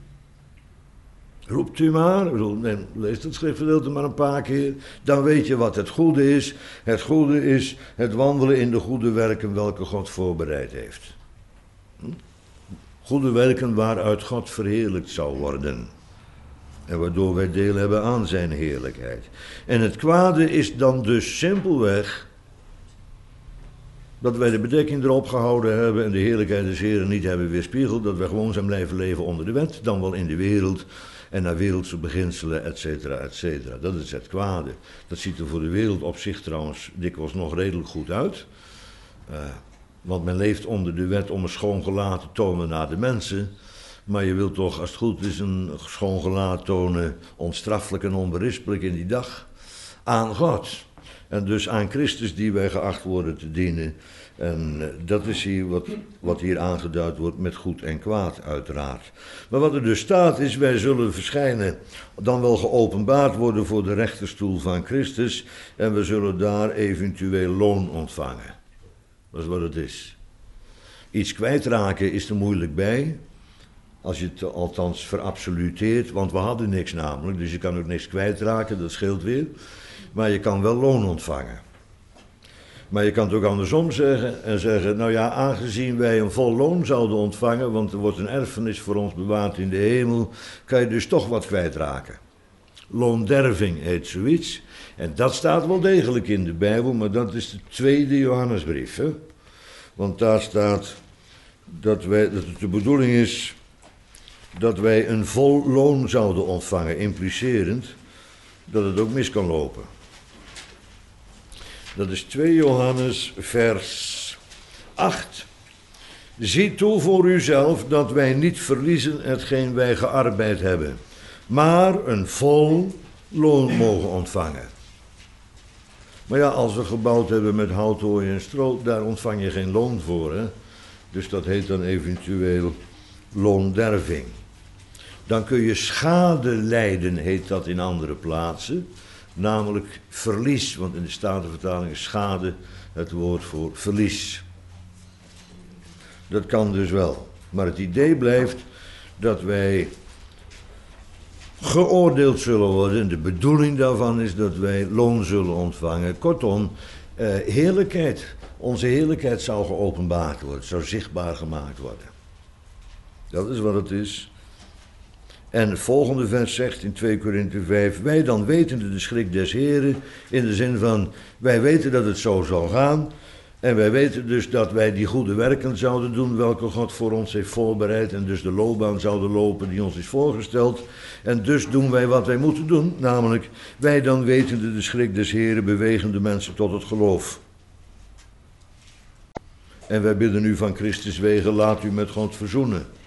Roept u maar, lees het schriftgedeelte maar een paar keer, dan weet je wat het goede is. Het goede is het wandelen in de goede werken welke God voorbereid heeft. Goede werken waaruit God verheerlijkt zal worden. En waardoor wij deel hebben aan zijn heerlijkheid. En het kwade is dan dus simpelweg dat wij de bedekking erop gehouden hebben en de heerlijkheid des Heren niet hebben weerspiegeld, dat wij gewoon zijn blijven leven onder de wet, dan wel in de wereld en naar wereldse beginselen, et cetera, et cetera. Dat is het kwade. Dat ziet er voor de wereld op zich trouwens dikwijls nog redelijk goed uit. Uh, want men leeft onder de wet om een schoon gelaat te tonen naar de mensen. Maar je wilt toch, als het goed is, een schoon gelaat tonen, onstraffelijk en onberispelijk in die dag, aan God. En dus aan Christus die wij geacht worden te dienen. En uh, dat is hier wat, wat hier aangeduid wordt met goed en kwaad uiteraard. Maar wat er dus staat is, wij zullen verschijnen, dan wel geopenbaard worden voor de rechterstoel van Christus. En we zullen daar eventueel loon ontvangen. Dat is wat het is. Iets kwijtraken is er moeilijk bij. Als je het althans verabsoluteert, want we hadden niks namelijk. Dus je kan ook niks kwijtraken, dat scheelt weer. Maar je kan wel loon ontvangen. Maar je kan het ook andersom zeggen en zeggen, nou ja, aangezien wij een vol loon zouden ontvangen, want er wordt een erfenis voor ons bewaard in de hemel, kan je dus toch wat kwijtraken. Loonderving heet zoiets. En dat staat wel degelijk in de Bijbel, maar dat is de tweede Johannesbrief. Hè? Want daar staat dat, wij, dat het de bedoeling is dat wij een vol loon zouden ontvangen, implicerend dat het ook mis kan lopen. Dat is twee Johannes vers acht. Zie toe voor uzelf dat wij niet verliezen hetgeen wij gearbeid hebben, maar een vol loon mogen ontvangen. Maar ja, als we gebouwd hebben met hout, hooi en stro, daar ontvang je geen loon voor. Hè? Dus dat heet dan eventueel loonderving. Dan kun je schade lijden, heet dat in andere plaatsen. Namelijk verlies, want in de Statenvertaling is schade het woord voor verlies. Dat kan dus wel. Maar het idee blijft dat wij geoordeeld zullen worden. De bedoeling daarvan is dat wij loon zullen ontvangen. Kortom, eh, heerlijkheid. Onze heerlijkheid zou geopenbaard worden, zou zichtbaar gemaakt worden. Dat is wat het is. En het volgende vers zegt in twee Korinthe vijf, wij dan wetende de schrik des Heren, in de zin van, wij weten dat het zo zal gaan, en wij weten dus dat wij die goede werken zouden doen, welke God voor ons heeft voorbereid, en dus de loopbaan zouden lopen die ons is voorgesteld, en dus doen wij wat wij moeten doen, namelijk, wij dan wetende de schrik des Heren, bewegen de mensen tot het geloof. En wij bidden u van Christus wegen, laat u met God verzoenen.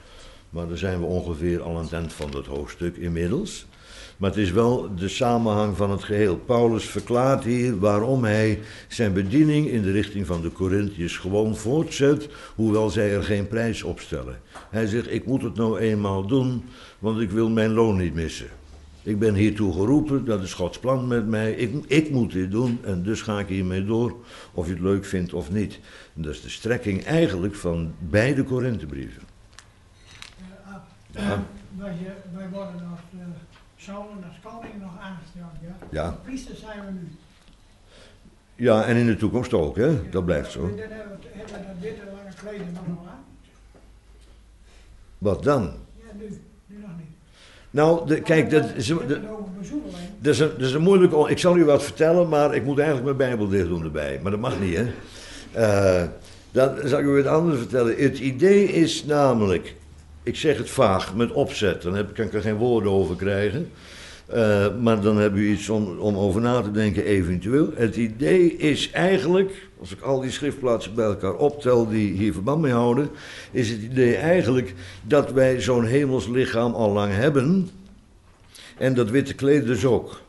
Maar dan zijn we ongeveer al aan het eind van dat hoofdstuk inmiddels. Maar het is wel de samenhang van het geheel. Paulus verklaart hier waarom hij zijn bediening in de richting van de Korintiërs gewoon voortzet, hoewel zij er geen prijs op stellen. Hij zegt, ik moet het nou eenmaal doen, want ik wil mijn loon niet missen. Ik ben hiertoe geroepen, dat is Gods plan met mij. Ik, ik moet dit doen en dus ga ik hiermee door, of je het leuk vindt of niet. En dat is de strekking eigenlijk van beide Korinthebrieven. Uh, uh, ja. wij, wij worden als uh, zonen, als koning nog aangesteld, ja? Ja. Priesters zijn we nu. Ja, en in de toekomst ook, hè? Ja. Dat blijft zo. En dan hebben we, hebben we dat witte lange kleding nog nog aan. Wat dan? Ja, nu. Nu nog niet. Nou, de, kijk, dat is, de, dat, is een, dat is een moeilijk... Ik zal u wat vertellen, maar ik moet eigenlijk mijn Bijbel dicht doen erbij. Maar dat mag niet, hè. Uh, dan zal ik u wat anders vertellen. Het idee is namelijk... Ik zeg het vaag, met opzet. Dan heb, kan ik er geen woorden over krijgen. Uh, maar dan heb u iets om, om over na te denken eventueel. Het idee is eigenlijk... Als ik al die schriftplaatsen bij elkaar optel die hier verband mee houden... is het idee eigenlijk dat wij zo'n hemels lichaam al lang hebben... en dat witte kleed dus ook.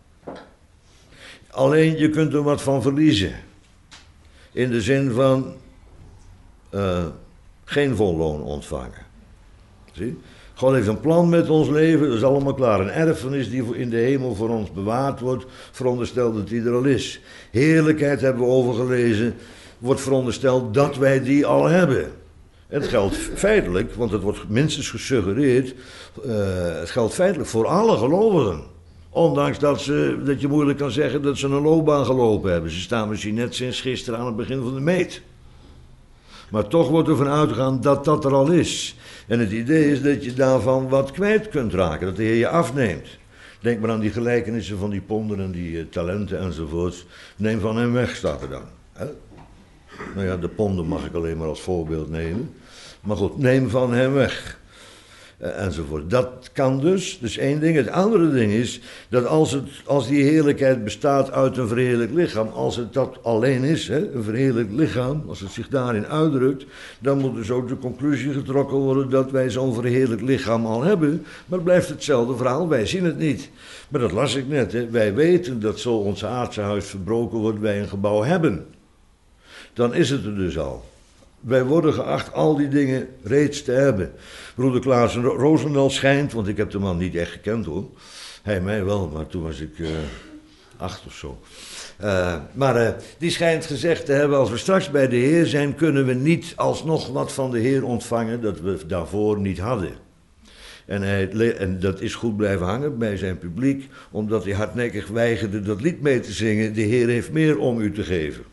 Alleen je kunt er wat van verliezen. In de zin van... Uh, geen volloon ontvangen. Zie? God heeft een plan met ons leven, dat is allemaal klaar. Een erfenis die in de hemel voor ons bewaard wordt, verondersteld dat die er al is. Heerlijkheid hebben we overgelezen, wordt verondersteld dat wij die al hebben. En het geldt feitelijk, want het wordt minstens gesuggereerd, uh, het geldt feitelijk voor alle gelovigen. Ondanks dat, ze, dat je moeilijk kan zeggen dat ze een loopbaan gelopen hebben. Ze staan misschien net sinds gisteren aan het begin van de meet. Maar toch wordt er van uitgegaan dat dat er al is. En het idee is dat je daarvan wat kwijt kunt raken, dat de Heer je afneemt. Denk maar aan die gelijkenissen van die ponden en die uh, talenten enzovoorts. Neem van hem weg, staat er dan. Hè? Nou ja, de ponden mag ik alleen maar als voorbeeld nemen. Maar goed, neem van hem weg. Uh, enzovoort. Dat kan dus, dus één ding. Het andere ding is, dat als, het, als die heerlijkheid bestaat uit een verheerlijk lichaam, als het dat alleen is, hè, een verheerlijk lichaam, als het zich daarin uitdrukt, dan moet dus ook de conclusie getrokken worden dat wij zo'n verheerlijk lichaam al hebben, maar het blijft hetzelfde verhaal, wij zien het niet. Maar dat las ik net, hè. Wij weten dat zo ons aardse huis verbroken wordt, wij een gebouw hebben. Dan is het er dus al. Wij worden geacht al die dingen reeds te hebben. Broeder Klaas Roosendaal schijnt, want ik heb de man niet echt gekend hoor. Hij mij wel, maar toen was ik uh, acht of zo. Uh, maar uh, die schijnt gezegd te hebben, als we straks bij de Heer zijn, kunnen we niet alsnog wat van de Heer ontvangen dat we daarvoor niet hadden. En, hij, en dat is goed blijven hangen bij zijn publiek, omdat hij hardnekkig weigerde dat lied mee te zingen. De Heer heeft meer om u te geven.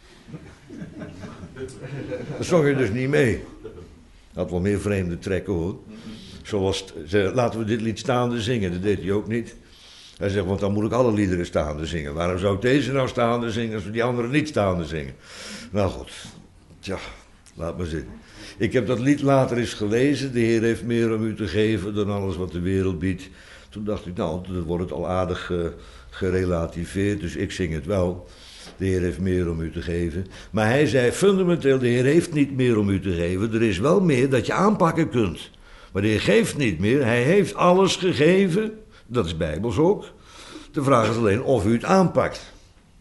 Dat zong je dus niet mee. Had wel meer vreemde trekken hoor. Zoals, ze, laten we dit lied staande zingen, dat deed hij ook niet. Hij zegt, want dan moet ik alle liederen staande zingen. Waarom zou ik deze nou staande zingen als we die andere niet staande zingen? Nou goed, tja, laat maar zitten. Ik heb dat lied later eens gelezen. De Heer heeft meer om u te geven dan alles wat de wereld biedt. Toen dacht ik, nou, dan wordt het al aardig uh, gerelativeerd, dus ik zing het wel. De Heer heeft meer om u te geven. Maar hij zei fundamenteel, de Heer heeft niet meer om u te geven. Er is wel meer dat je aanpakken kunt. Maar de Heer geeft niet meer. Hij heeft alles gegeven. Dat is bijbels ook. De vraag is alleen of u het aanpakt.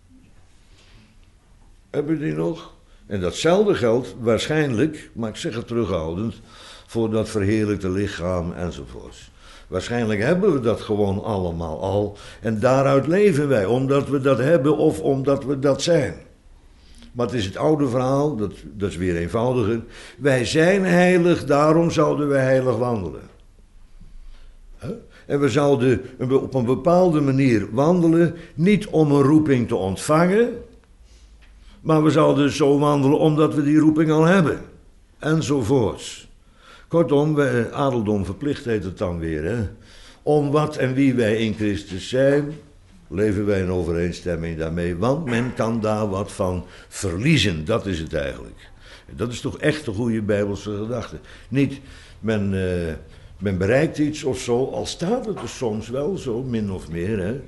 Heb u die nog? En datzelfde geldt waarschijnlijk, maar ik zeg het terughoudend, voor dat verheerlijkte lichaam enzovoorts. Waarschijnlijk hebben we dat gewoon allemaal al. En daaruit leven wij, omdat we dat hebben of omdat we dat zijn. Maar het is het oude verhaal, dat, dat is weer eenvoudiger. Wij zijn heilig, daarom zouden wij heilig wandelen. Huh? En we zouden op een bepaalde manier wandelen, niet om een roeping te ontvangen, maar we zouden zo wandelen omdat we die roeping al hebben. Enzovoorts. Kortom, wij, adeldom verplicht heet het dan weer, hè. Om wat en wie wij in Christus zijn, leven wij in overeenstemming daarmee, want men kan daar wat van verliezen, dat is het eigenlijk. En dat is toch echt de goede Bijbelse gedachte. Niet, men, uh, men bereikt iets of zo, al staat het er soms wel zo, min of meer, hè.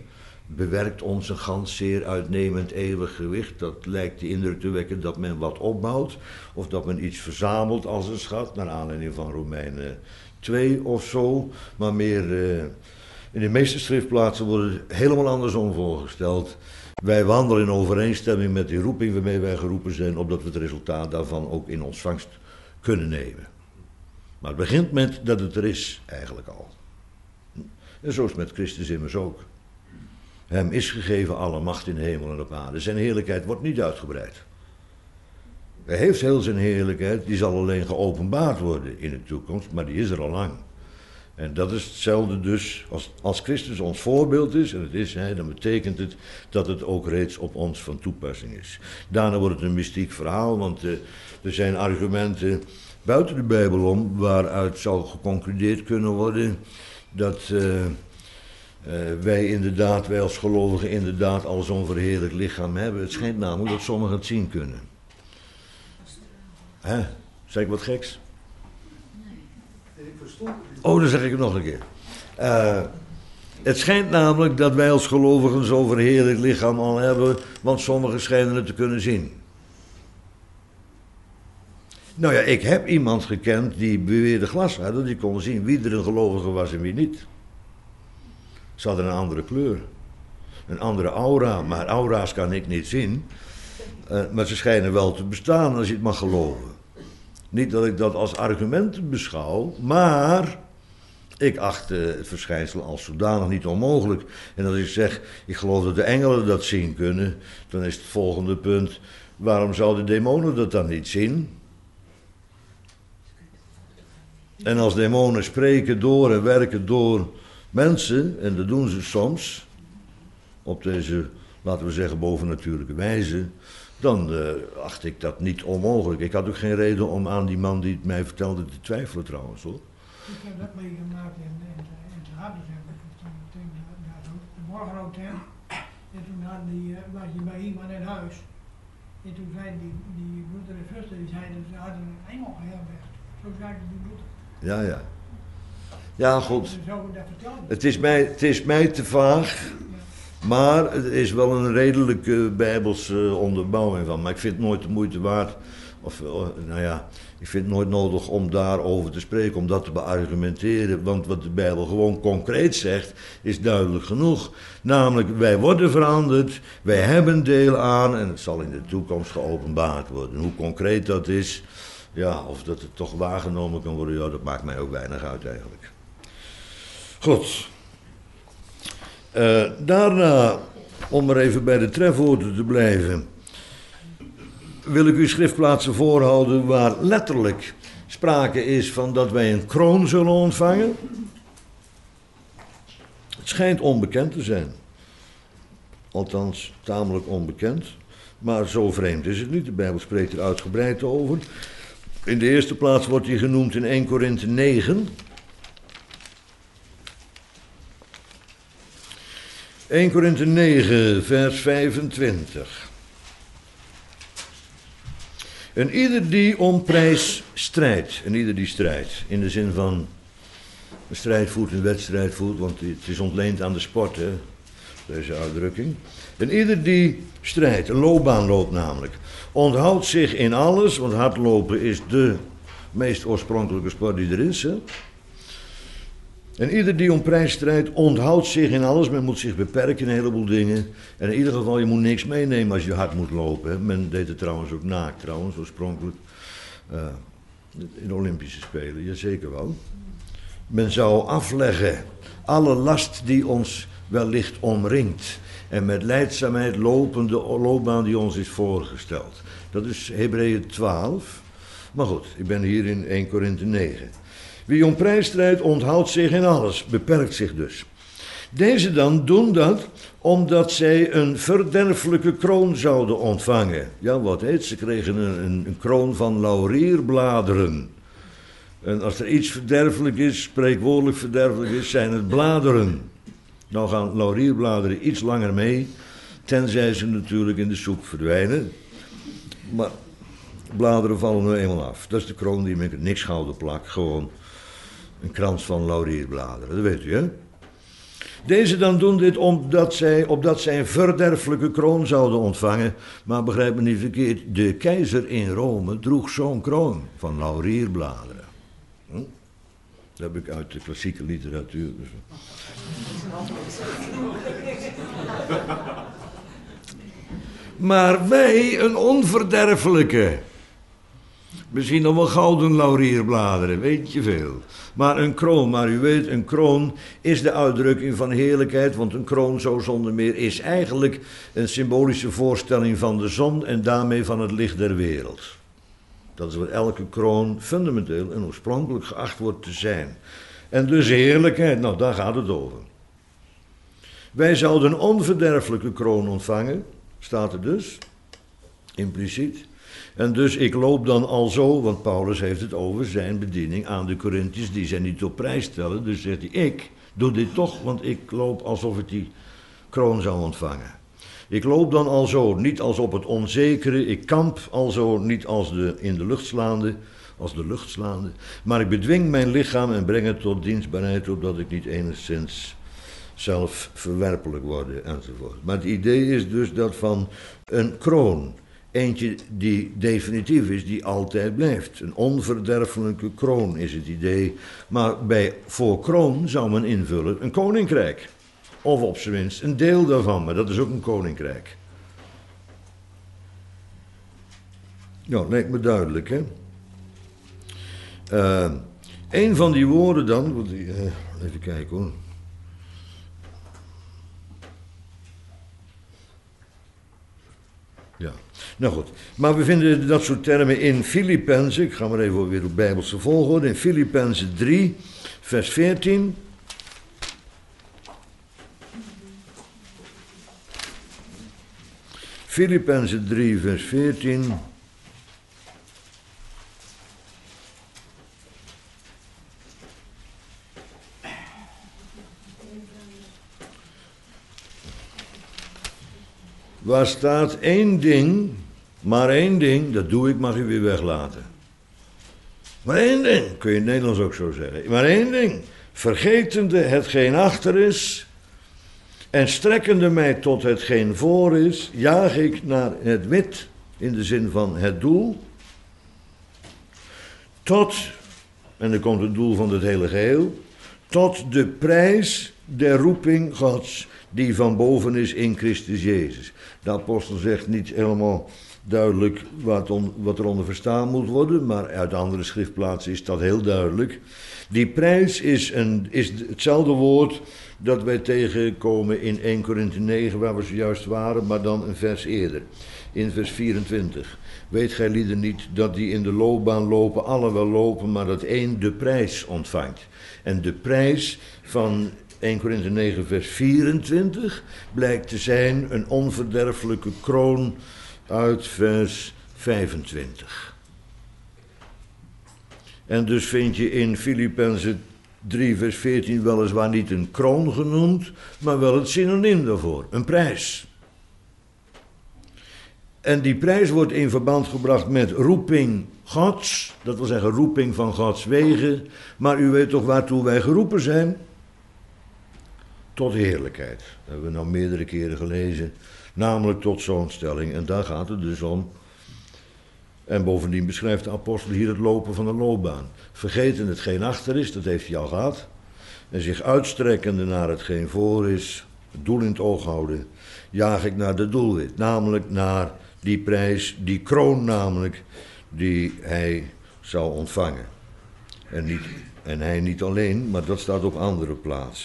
bewerkt ons een gans zeer uitnemend eeuwig gewicht. Dat lijkt de indruk te wekken dat men wat opbouwt, of dat men iets verzamelt als een schat, naar aanleiding van Romeinen twee of zo, maar meer uh, in de meeste schriftplaatsen wordt het helemaal andersom voorgesteld. Wij wandelen in overeenstemming met die roeping waarmee wij geroepen zijn, opdat we het resultaat daarvan ook in ontvangst kunnen nemen. Maar het begint met dat het er is, eigenlijk al. En zo is het met Christus immers ook. Hem is gegeven alle macht in de hemel en op aarde. Zijn heerlijkheid wordt niet uitgebreid. Hij heeft heel zijn heerlijkheid, die zal alleen geopenbaard worden in de toekomst, maar die is er al lang. En dat is hetzelfde dus, als, als Christus ons voorbeeld is, en het is hij, dan betekent het dat het ook reeds op ons van toepassing is. Daarna wordt het een mystiek verhaal, want uh, er zijn argumenten buiten de Bijbel om, waaruit zou geconcludeerd kunnen worden dat uh, uh, wij inderdaad, wij als gelovigen inderdaad al zo'n verheerlijk lichaam hebben. Het schijnt namelijk dat sommigen het zien kunnen. Hè? Zeg ik wat geks? Oh, dan zeg ik het nog een keer. Uh, het schijnt namelijk dat wij als gelovigen zo'n verheerlijk lichaam al hebben, want sommigen schijnen het te kunnen zien. Nou ja, ik heb iemand gekend die beweerde glashelder, die kon zien wie er een gelovige was en wie niet. Ze hadden een andere kleur, een andere aura, maar aura's kan ik niet zien. Uh, maar ze schijnen wel te bestaan als je het mag geloven. Niet dat ik dat als argument beschouw, maar ik acht uh, het verschijnsel als zodanig niet onmogelijk. En als ik zeg, ik geloof dat de engelen dat zien kunnen, dan is het volgende punt, waarom zouden demonen dat dan niet zien? En als demonen spreken door en werken door mensen, en dat doen ze soms, op deze, laten we zeggen, bovennatuurlijke wijze, dan uh, acht ik dat niet onmogelijk. Ik had ook geen reden om aan die man die het mij vertelde te twijfelen trouwens, hoor. Ik heb dat meegemaakt in, in, in het Harders, de morgenhotel. En toen hadden die, uh, was je bij iemand in huis. En toen zeiden die, die broeder en zuster, die zeiden, ze hadden een engel geherbergd. Zo zeiden die broeder. Ja, ja. Ja, goed. Zo dat vertellen. Het is mij, het is mij te vaag. Maar het is wel een redelijke bijbelse onderbouwing van. Maar ik vind het nooit de moeite waard, of nou ja, ik vind het nooit nodig om daarover te spreken, om dat te beargumenteren. Want wat de Bijbel gewoon concreet zegt, is duidelijk genoeg. Namelijk, wij worden veranderd, wij hebben deel aan en het zal in de toekomst geopenbaard worden. Hoe concreet dat is, ja, of dat het toch waargenomen kan worden, ja, dat maakt mij ook weinig uit eigenlijk. Goed. Uh, daarna, om maar even bij de trefwoorden te blijven, wil ik u schriftplaatsen voorhouden waar letterlijk sprake is van dat wij een kroon zullen ontvangen. Het schijnt onbekend te zijn. Althans, tamelijk onbekend. Maar zo vreemd is het niet. De Bijbel spreekt er uitgebreid over. In de eerste plaats wordt hij genoemd in Eerste Korinthe negen. Eerste Korinthe negen, vers vijfentwintig. En ieder die om prijs strijdt, en ieder die strijdt, in de zin van een strijd voert, een wedstrijd voert, want het is ontleend aan de sport, hè, deze uitdrukking. En ieder die strijdt, een loopbaan loopt namelijk, onthoudt zich in alles, want hardlopen is de meest oorspronkelijke sport die er is, hè. En ieder die om prijs strijdt, onthoudt zich in alles. Men moet zich beperken in een heleboel dingen. En in ieder geval, je moet niks meenemen als je hard moet lopen. Hè. Men deed het trouwens ook naakt, trouwens, oorspronkelijk. Uh, in de Olympische Spelen, jazeker wel. Men zou afleggen alle last die ons wellicht omringt. En met lijdzaamheid lopen de loopbaan die ons is voorgesteld. Dat is Hebreeën twaalf. Maar goed, ik ben hier in Eerste Korinthe negen. Wie om prijs strijdt, onthoudt zich in alles, beperkt zich dus. Deze dan doen dat omdat zij een verderfelijke kroon zouden ontvangen. Ja, wat heet, ze kregen een, een, een kroon van laurierbladeren. En als er iets verderfelijk is, spreekwoordelijk verderfelijk is, zijn het bladeren. Nou gaan laurierbladeren iets langer mee, tenzij ze natuurlijk in de soep verdwijnen. Maar bladeren vallen nu eenmaal af. Dat is de kroon die met niks gouden plak, gewoon een krans van laurierbladeren, dat weet u, hè? Deze dan doen dit omdat zij, opdat zij een verderfelijke kroon zouden ontvangen. Maar begrijp me niet verkeerd, de keizer in Rome droeg zo'n kroon van laurierbladeren. Hm? Dat heb ik uit de klassieke literatuur. Dus. Maar wij een onverderfelijke. Misschien nog wel gouden laurierbladeren, weet je veel. Maar een kroon, maar u weet, een kroon is de uitdrukking van heerlijkheid, want een kroon, zo zonder meer, is eigenlijk een symbolische voorstelling van de zon en daarmee van het licht der wereld. Dat is wat elke kroon fundamenteel en oorspronkelijk geacht wordt te zijn. En dus heerlijkheid, nou daar gaat het over. Wij zouden een onverderfelijke kroon ontvangen, staat er dus, impliciet. En dus ik loop dan al zo, want Paulus heeft het over zijn bediening aan de Corinthiërs die zij niet op prijs stellen. Dus zegt hij, ik doe dit toch, want ik loop alsof ik die kroon zou ontvangen. Ik loop dan al zo, niet als op het onzekere, ik kamp al zo, niet als de in de lucht slaande, als de lucht slaande. Maar ik bedwing mijn lichaam en breng het tot dienstbaarheid, opdat ik niet enigszins zelf verwerpelijk word, enzovoort. Maar het idee is dus dat van een kroon. Eentje die definitief is, die altijd blijft. Een onverderfelijke kroon is het idee. Maar bij, voor kroon zou men invullen een koninkrijk. Of op zijn minst een deel daarvan, maar dat is ook een koninkrijk. Nou, lijkt me duidelijk, hè. Uh, een van die woorden dan, uh, even kijken hoor. Ja, nou goed. Maar we vinden dat soort termen in Filippenzen, ik ga maar even weer op Bijbelse volgorde, in Filippenzen drie, vers veertien. Filippenzen drie, vers veertien. Waar staat één ding, maar één ding, dat doe ik, mag u weer weglaten. Maar één ding, kun je in het Nederlands ook zo zeggen. Maar één ding, vergetende hetgeen achter is en strekkende mij tot hetgeen voor is, jaag ik naar het wit, in de zin van het doel, tot, en dan komt het doel van het hele geheel, tot de prijs der roeping Gods, die van boven is in Christus Jezus. De apostel zegt niet helemaal duidelijk wat, on, wat er onder verstaan moet worden, maar uit andere schriftplaatsen is dat heel duidelijk. Die prijs is, een, is hetzelfde woord dat wij tegenkomen in eerste Korinthe negen, waar we zojuist waren, maar dan een vers eerder, in vers vierentwintig. Weet gij lieden niet dat die in de loopbaan lopen, alle wel lopen, maar dat één de prijs ontvangt. En de prijs van eerste Korinthe negen vers vierentwintig blijkt te zijn een onverderfelijke kroon uit vers vijfentwintig. En dus vind je in Filippenzen drie vers veertien weliswaar niet een kroon genoemd, maar wel het synoniem daarvoor, een prijs. En die prijs wordt in verband gebracht met roeping Gods, dat wil zeggen roeping van Gods wegen, maar u weet toch waartoe wij geroepen zijn? Tot heerlijkheid. Dat hebben we nou meerdere keren gelezen. Namelijk tot zo'n stelling. En daar gaat het dus om. En bovendien beschrijft de apostel hier het lopen van de loopbaan. Vergeten hetgeen achter is, dat heeft hij al gehad. En zich uitstrekkende naar hetgeen voor is, het doel in het oog houden, jaag ik naar de doelwit. Namelijk naar die prijs, die kroon namelijk, die hij zou ontvangen. En, niet, en hij niet alleen, maar dat staat op andere plaatsen.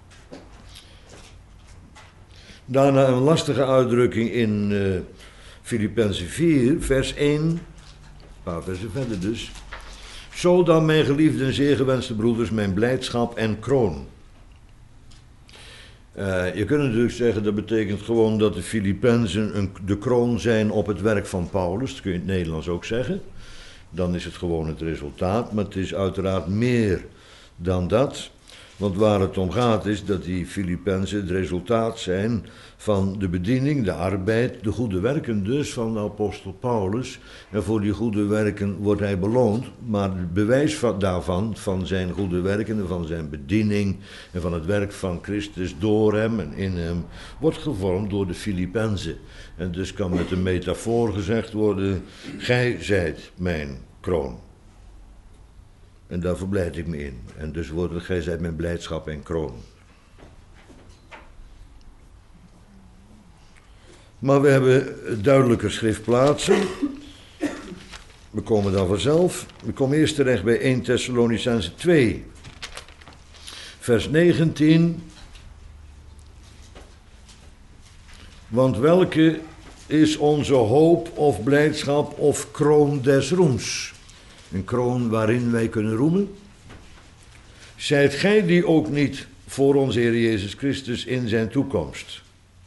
Daarna een lastige uitdrukking in uh, Filippenzen vier, vers één, een paar versen verder dus. Zo dan, mijn geliefde en zeer gewenste broeders, mijn blijdschap en kroon. Uh, je kunt natuurlijk zeggen, dat betekent gewoon dat de Filippenzen een, de kroon zijn op het werk van Paulus. Dat kun je in het Nederlands ook zeggen. Dan is het gewoon het resultaat, maar het is uiteraard meer dan dat. Want waar het om gaat is dat die Filippenzen het resultaat zijn van de bediening, de arbeid, de goede werken dus van de apostel Paulus. En voor die goede werken wordt hij beloond, maar het bewijs van, daarvan, van zijn goede werken en van zijn bediening en van het werk van Christus door hem en in hem, wordt gevormd door de Filippenzen. En dus kan met een metafoor gezegd worden, gij zijt mijn kroon. En daar verblijd ik me in. En dus wordt het, gij zijt mijn blijdschap en kroon. Maar we hebben duidelijke schriftplaatsen. We komen dan vanzelf. We komen eerst terecht bij eerste Thessalonicenzen twee. Vers negentien. Want welke is onze hoop of blijdschap of kroon des roems? Een kroon waarin wij kunnen roemen. Zijt gij die ook niet voor onze Heer Jezus Christus in zijn toekomst?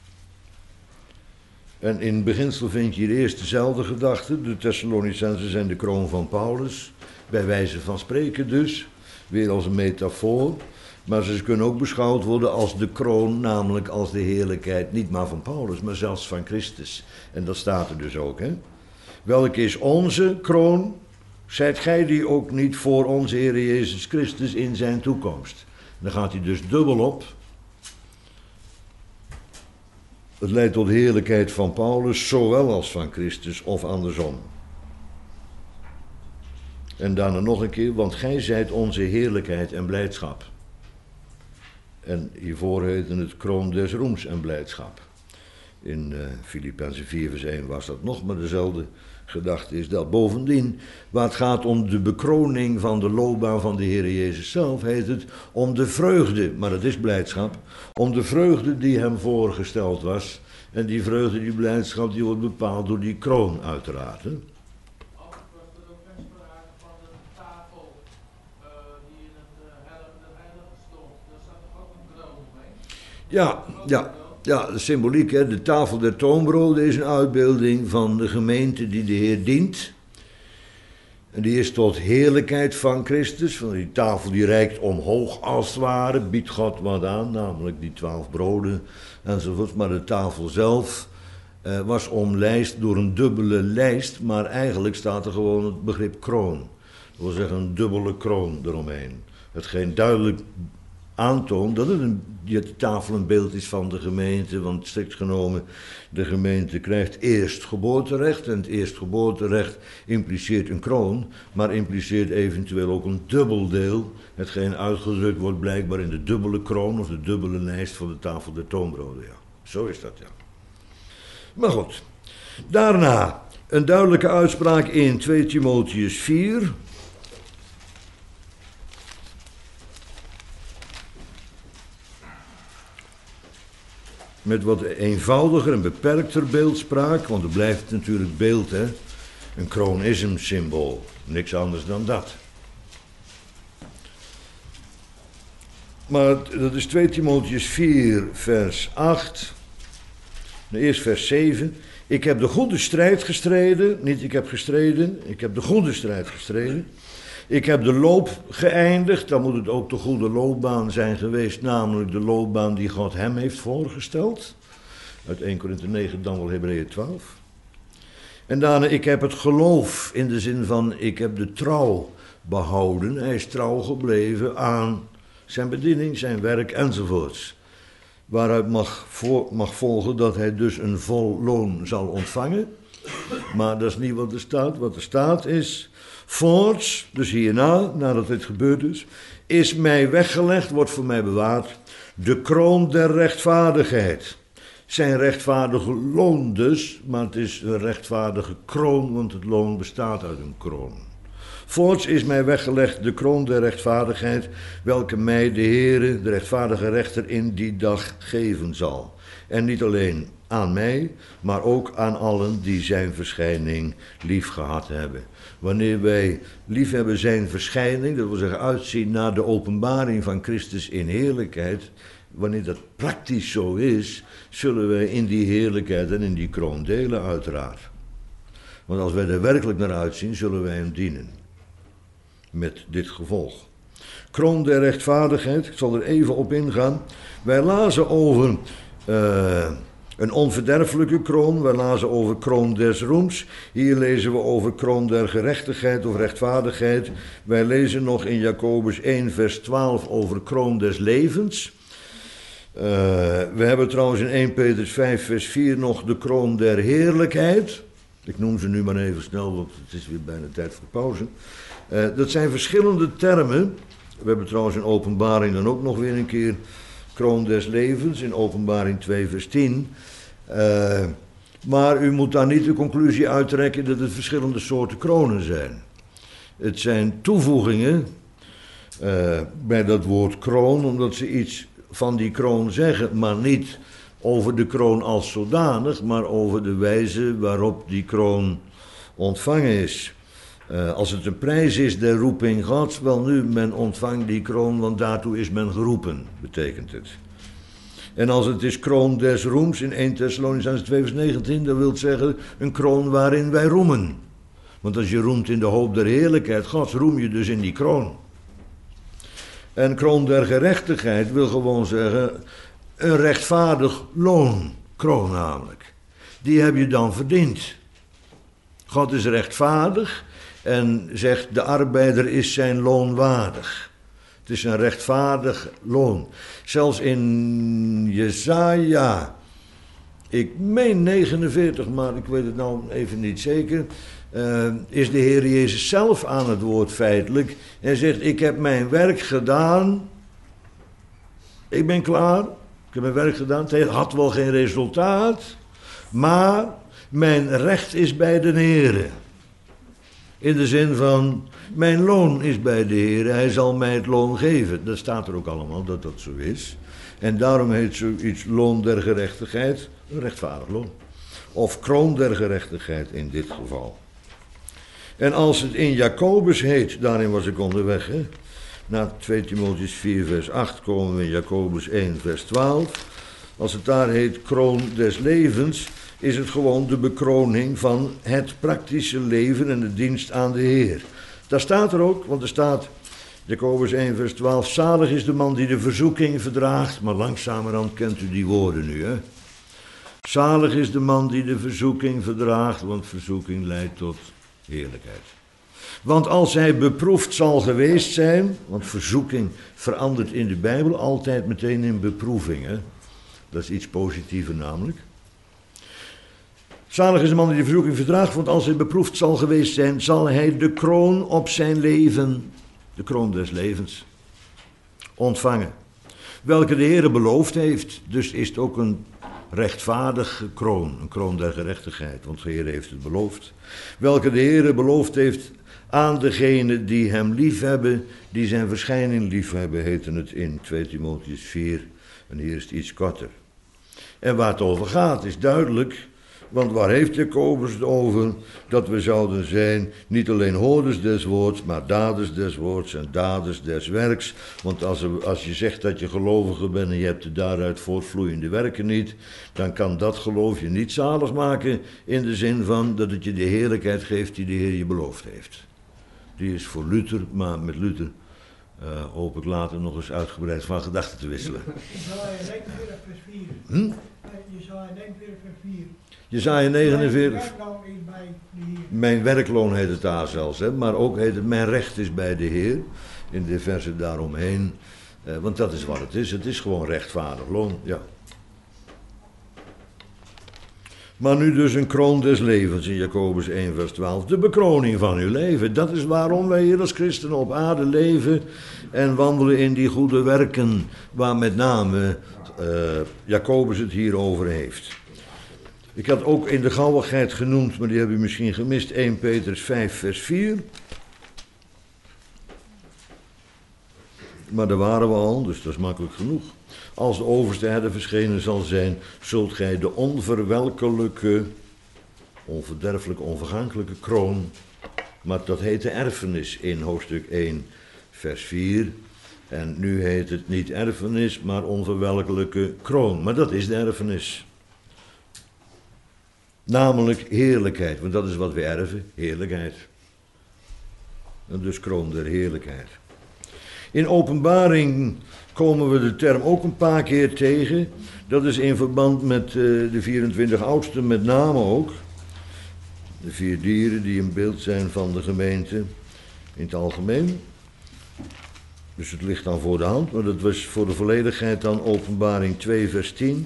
En in beginsel vind je hier eerst dezelfde gedachte. De Thessalonicenzen zijn de kroon van Paulus. Bij wijze van spreken dus. Weer als een metafoor. Maar ze kunnen ook beschouwd worden als de kroon, namelijk als de heerlijkheid. Niet maar van Paulus, maar zelfs van Christus. En dat staat er dus ook, hè. Welke is onze kroon? Zijt gij die ook niet voor onze Heer Jezus Christus in zijn toekomst? Dan gaat hij dus dubbel op. Het leidt tot de heerlijkheid van Paulus, zowel als van Christus, of andersom. En daarna nog een keer, want gij zijt onze heerlijkheid en blijdschap. En hiervoor heette het kroon des roems en blijdschap. In uh, Filippenzen vier vers één was dat nog maar dezelfde gedachte is dat. Bovendien, waar het gaat om de bekroning van de loopbaan van de Heer Jezus zelf, heet het om de vreugde, maar dat is blijdschap, om de vreugde die hem voorgesteld was. En die vreugde, die blijdschap, die wordt bepaald door die kroon uiteraard. Hè? Ja, ja, ja, de symboliek, hè? De tafel der toonbroden is een uitbeelding van de gemeente die de Heer dient. En die is tot heerlijkheid van Christus, van die tafel die reikt omhoog als het ware, biedt God wat aan, namelijk die twaalf broden enzovoort. Maar de tafel zelf eh, was omlijst door een dubbele lijst, maar eigenlijk staat er gewoon het begrip kroon. Dat wil zeggen een dubbele kroon eromheen. Hetgeen duidelijk aantoont dat het een, die tafel een beeld is van de gemeente, want strikt genomen, de gemeente krijgt eerst geboorterecht en het eerstgeboorterecht impliceert een kroon, maar impliceert eventueel ook een dubbeldeel, hetgeen uitgedrukt wordt blijkbaar in de dubbele kroon of de dubbele lijst van de tafel der toonbroden. Ja. Zo is dat, ja. Maar goed, daarna een duidelijke uitspraak in twee Timotheüs vier. Met wat eenvoudiger en beperkter beeldspraak, want er blijft natuurlijk beeld, hè. Een kroon is een symbool, niks anders dan dat. Maar dat is twee Timotheüs vier, vers acht. Eerst vers zeven. Ik heb de goede strijd gestreden, niet ik heb gestreden, ik heb de goede strijd gestreden. Ik heb de loop geëindigd, dan moet het ook de goede loopbaan zijn geweest, namelijk de loopbaan die God hem heeft voorgesteld. Uit eerste Korinthe negen, dan wel Hebreeën twaalf. En daarna, ik heb het geloof in de zin van, ik heb de trouw behouden. Hij is trouw gebleven aan zijn bediening, zijn werk enzovoorts. Waaruit mag, voor, mag volgen dat hij dus een vol loon zal ontvangen. Maar dat is niet wat er staat. Wat er staat is, voorts, dus hierna, nadat dit gebeurd is, is mij weggelegd, wordt voor mij bewaard, de kroon der rechtvaardigheid. Zijn rechtvaardige loon dus, maar het is een rechtvaardige kroon, want het loon bestaat uit een kroon. Voorts is mij weggelegd de kroon der rechtvaardigheid, welke mij de Heere, de rechtvaardige rechter, in die dag geven zal. En niet alleen aan mij, maar ook aan allen die zijn verschijning lief gehad hebben. Wanneer wij lief hebben zijn verschijning, dat wil zeggen uitzien naar de openbaring van Christus in heerlijkheid, wanneer dat praktisch zo is, zullen wij in die heerlijkheid en in die kroon delen uiteraard. Want als wij er werkelijk naar uitzien, zullen wij hem dienen. Met dit gevolg. kroon der rechtvaardigheid, ik zal er even op ingaan. Wij lazen over uh, een onverderfelijke kroon, wij lazen over kroon des roems. Hier lezen we over kroon der gerechtigheid of rechtvaardigheid. Wij lezen nog in Jacobus één vers twaalf over kroon des levens. Uh, we hebben trouwens in eerste Petrus vijf vers vier nog de kroon der heerlijkheid. Ik noem ze nu maar even snel, want het is weer bijna tijd voor de pauze. Uh, dat zijn verschillende termen. We hebben trouwens in Openbaring dan ook nog weer een keer kroon des levens, in Openbaring twee vers tien. Uh, maar u moet daar niet de conclusie uittrekken dat het verschillende soorten kronen zijn. Het zijn toevoegingen uh, bij dat woord kroon, omdat ze iets van die kroon zeggen, maar niet over de kroon als zodanig, maar over de wijze waarop die kroon ontvangen is. Uh, als het een prijs is der roeping Gods, wel nu, men ontvangt die kroon, want daartoe is men geroepen, betekent het. En als het is kroon des roems in eerste Thessalonicenzen twee vers negentien, dat wil zeggen een kroon waarin wij roemen. Want als je roemt in de hoop der heerlijkheid Gods, roem je dus in die kroon. En kroon der gerechtigheid wil gewoon zeggen een rechtvaardig loon, kroon namelijk. Die heb je dan verdiend. God is rechtvaardig en zegt de arbeider is zijn loon waardig. Het is een rechtvaardig loon. Zelfs in Jesaja, ik meen negenenveertig, maar ik weet het nou even niet zeker, uh, is de Heer Jezus zelf aan het woord feitelijk. En zegt, ik heb mijn werk gedaan, ik ben klaar, ik heb mijn werk gedaan, het had wel geen resultaat, maar mijn recht is bij de Heer. In de zin van, mijn loon is bij de Heer, hij zal mij het loon geven. Dat staat er ook allemaal, dat dat zo is. En daarom heet zoiets loon der gerechtigheid, een rechtvaardig loon. Of kroon der gerechtigheid in dit geval. En als het in Jacobus heet, daarin was ik onderweg, hè. Na twee Timotheüs vier vers acht komen we in Jacobus één vers twaalf. Als het daar heet kroon des levens, is het gewoon de bekroning van het praktische leven en de dienst aan de Heer. Daar staat er ook, want er staat, Jacobus één vers twaalf, zalig is de man die de verzoeking verdraagt, maar langzamerhand kent u die woorden nu, hè. Zalig is de man die de verzoeking verdraagt, want verzoeking leidt tot heerlijkheid. Want als hij beproefd zal geweest zijn, want verzoeking verandert in de Bijbel altijd meteen in beproeving, hè. Dat is iets positiever namelijk. Zalig is de man die de verzoeking verdraagt, want als hij beproefd zal geweest zijn, zal hij de kroon op zijn leven, de kroon des levens, ontvangen. Welke de Heere beloofd heeft, dus is het ook een rechtvaardige kroon, een kroon der gerechtigheid, want de Heere heeft het beloofd. Welke de Heere beloofd heeft aan degenen die hem liefhebben, die zijn verschijning liefhebben, heette het in twee Timotheüs vier, en hier is het iets korter. En waar het over gaat is duidelijk, want waar heeft Jacobus het over? Dat we zouden zijn, niet alleen hoorders des woords, maar daders des woords en daders des werks. Want als, er, als je zegt dat je gelovige bent en je hebt de daaruit voortvloeiende werken niet, dan kan dat geloof je niet zalig maken in de zin van dat het je de heerlijkheid geeft die de Heer je beloofd heeft. Die is voor Luther, maar met Luther uh, hoop ik later nog eens uitgebreid van gedachten te wisselen. Jesaja negenenveertig vers vier. Hm? Jesaja negenenveertig vers vier. Jesaja negenenveertig. Mijn werkloon is bij de Heer. Mijn werkloon heet het daar zelfs, hè? Maar ook heet het mijn recht is bij de Heer. In de versen daaromheen. Uh, want dat is wat het is. Het is gewoon rechtvaardig loon, ja. Maar nu dus een kroon des levens in Jacobus één vers twaalf. De bekroning van uw leven. Dat is waarom wij hier als christenen op aarde leven en wandelen in die goede werken waar met name uh, Jacobus het hier over heeft. Ik had ook in de gauwigheid genoemd, maar die heb u misschien gemist, eerste Petrus vijf vers vier. Maar daar waren we al, dus dat is makkelijk genoeg. Als de overste herder verschenen zal zijn, zult gij de onverwelkelijke, onverderfelijke, onvergankelijke kroon, maar dat heet de erfenis in hoofdstuk één, vers vier. En nu heet het niet erfenis, maar onverwelkelijke kroon. Maar dat is de erfenis. Namelijk heerlijkheid, want dat is wat we erven, heerlijkheid. En dus kroon der heerlijkheid. In Openbaring komen we de term ook een paar keer tegen. Dat is in verband met uh, de vierentwintig oudsten met name ook. De vier dieren die een beeld zijn van de gemeente in het algemeen. Dus het ligt dan voor de hand, maar dat was voor de volledigheid dan Openbaring twee vers tien.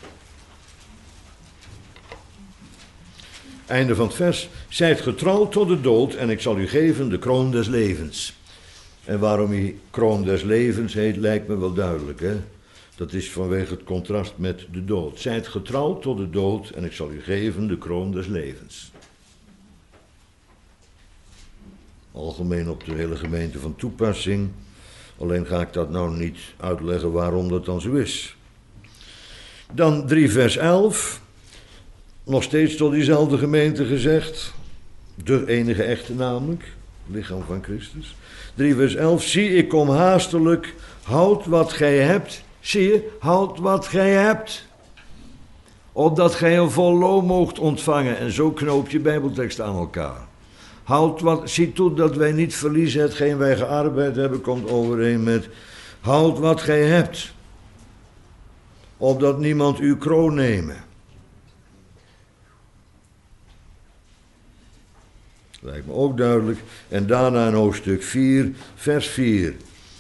Einde van het vers. Zijt getrouw tot de dood en ik zal u geven de kroon des levens. En waarom hij kroon des levens heet, lijkt me wel duidelijk, hè. Dat is vanwege het contrast met de dood. Zijt getrouw tot de dood en ik zal u geven de kroon des levens. Algemeen op de hele gemeente van toepassing. Alleen ga ik dat nou niet uitleggen waarom dat dan zo is. Dan drie vers elf. Nog steeds tot diezelfde gemeente gezegd. De enige echte namelijk. Lichaam van Christus. drie vers elf. Zie, ik kom haastelijk. Houd wat gij hebt. Zie je, houd wat gij hebt. Opdat gij een vol loon moogt ontvangen. En zo knoop je Bijbeltekst aan elkaar. Houd wat, zie toe dat wij niet verliezen, hetgeen wij gearbeid hebben, komt overeen met houd wat gij hebt, opdat niemand uw kroon nemen. Lijkt me ook duidelijk. En daarna in hoofdstuk vier, vers vier.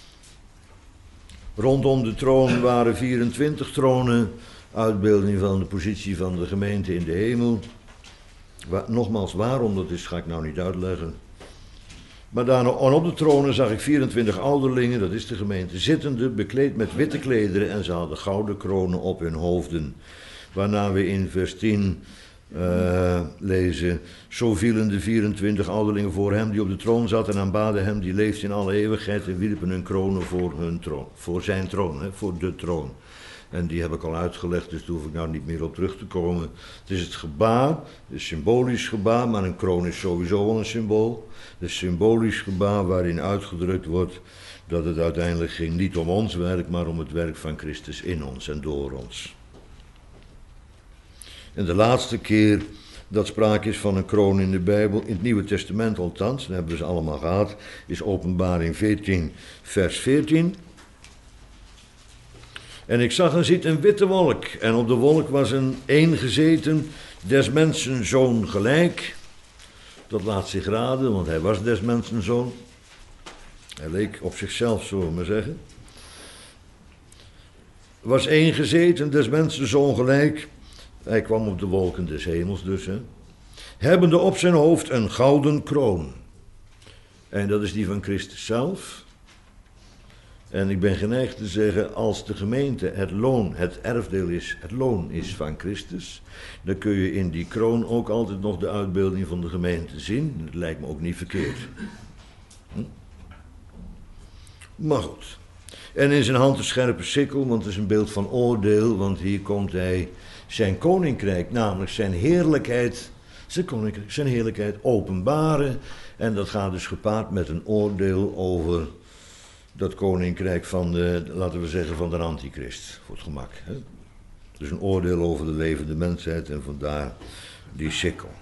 Rondom de troon waren vierentwintig tronen, uitbeelding van de positie van de gemeente in de hemel. Wa- nogmaals, waarom, dat is, ga ik nou niet uitleggen. Maar daarna, en op de tronen zag ik vierentwintig ouderlingen, dat is de gemeente, zittende, bekleed met witte klederen en ze hadden gouden kronen op hun hoofden. Waarna we in vers tien uh, lezen, zo vielen de vierentwintig ouderlingen voor hem die op de troon zat en aanbaden hem die leeft in alle eeuwigheid en wierpen hun kronen voor hun troon, voor zijn troon, hè, voor de troon. En die heb ik al uitgelegd, dus daar hoef ik nou niet meer op terug te komen. Het is het gebaar, het symbolisch gebaar, maar een kroon is sowieso wel een symbool. Het symbolisch gebaar waarin uitgedrukt wordt dat het uiteindelijk ging niet om ons werk, maar om het werk van Christus in ons en door ons. En de laatste keer dat sprake is van een kroon in de Bijbel, in het Nieuwe Testament althans, dat hebben we ze allemaal gehad, is Openbaring veertien, vers veertien. En ik zag en ziet een witte wolk, en op de wolk was een een gezeten, des mensen zoon gelijk. Dat laat zich raden, want hij was des mensen zoon. Hij leek op zichzelf, zullen we maar zeggen. Was één gezeten, des mensen zoon gelijk. Hij kwam op de wolken des hemels dus, hè. Hebbende op zijn hoofd een gouden kroon. En dat is die van Christus zelf. En ik ben geneigd te zeggen, als de gemeente het loon, het erfdeel is, het loon is van Christus, dan kun je in die kroon ook altijd nog de uitbeelding van de gemeente zien. Dat lijkt me ook niet verkeerd. Hm? Maar goed. En in zijn hand een scherpe sikkel, want het is een beeld van oordeel, want hier komt hij zijn koninkrijk, namelijk zijn heerlijkheid, zijn koninkrijk, zijn heerlijkheid openbaren. En dat gaat dus gepaard met een oordeel over dat koninkrijk van de, laten we zeggen, van de antichrist, voor het gemak. Hè? Dus een oordeel over de levende mensheid en vandaar die sikkel.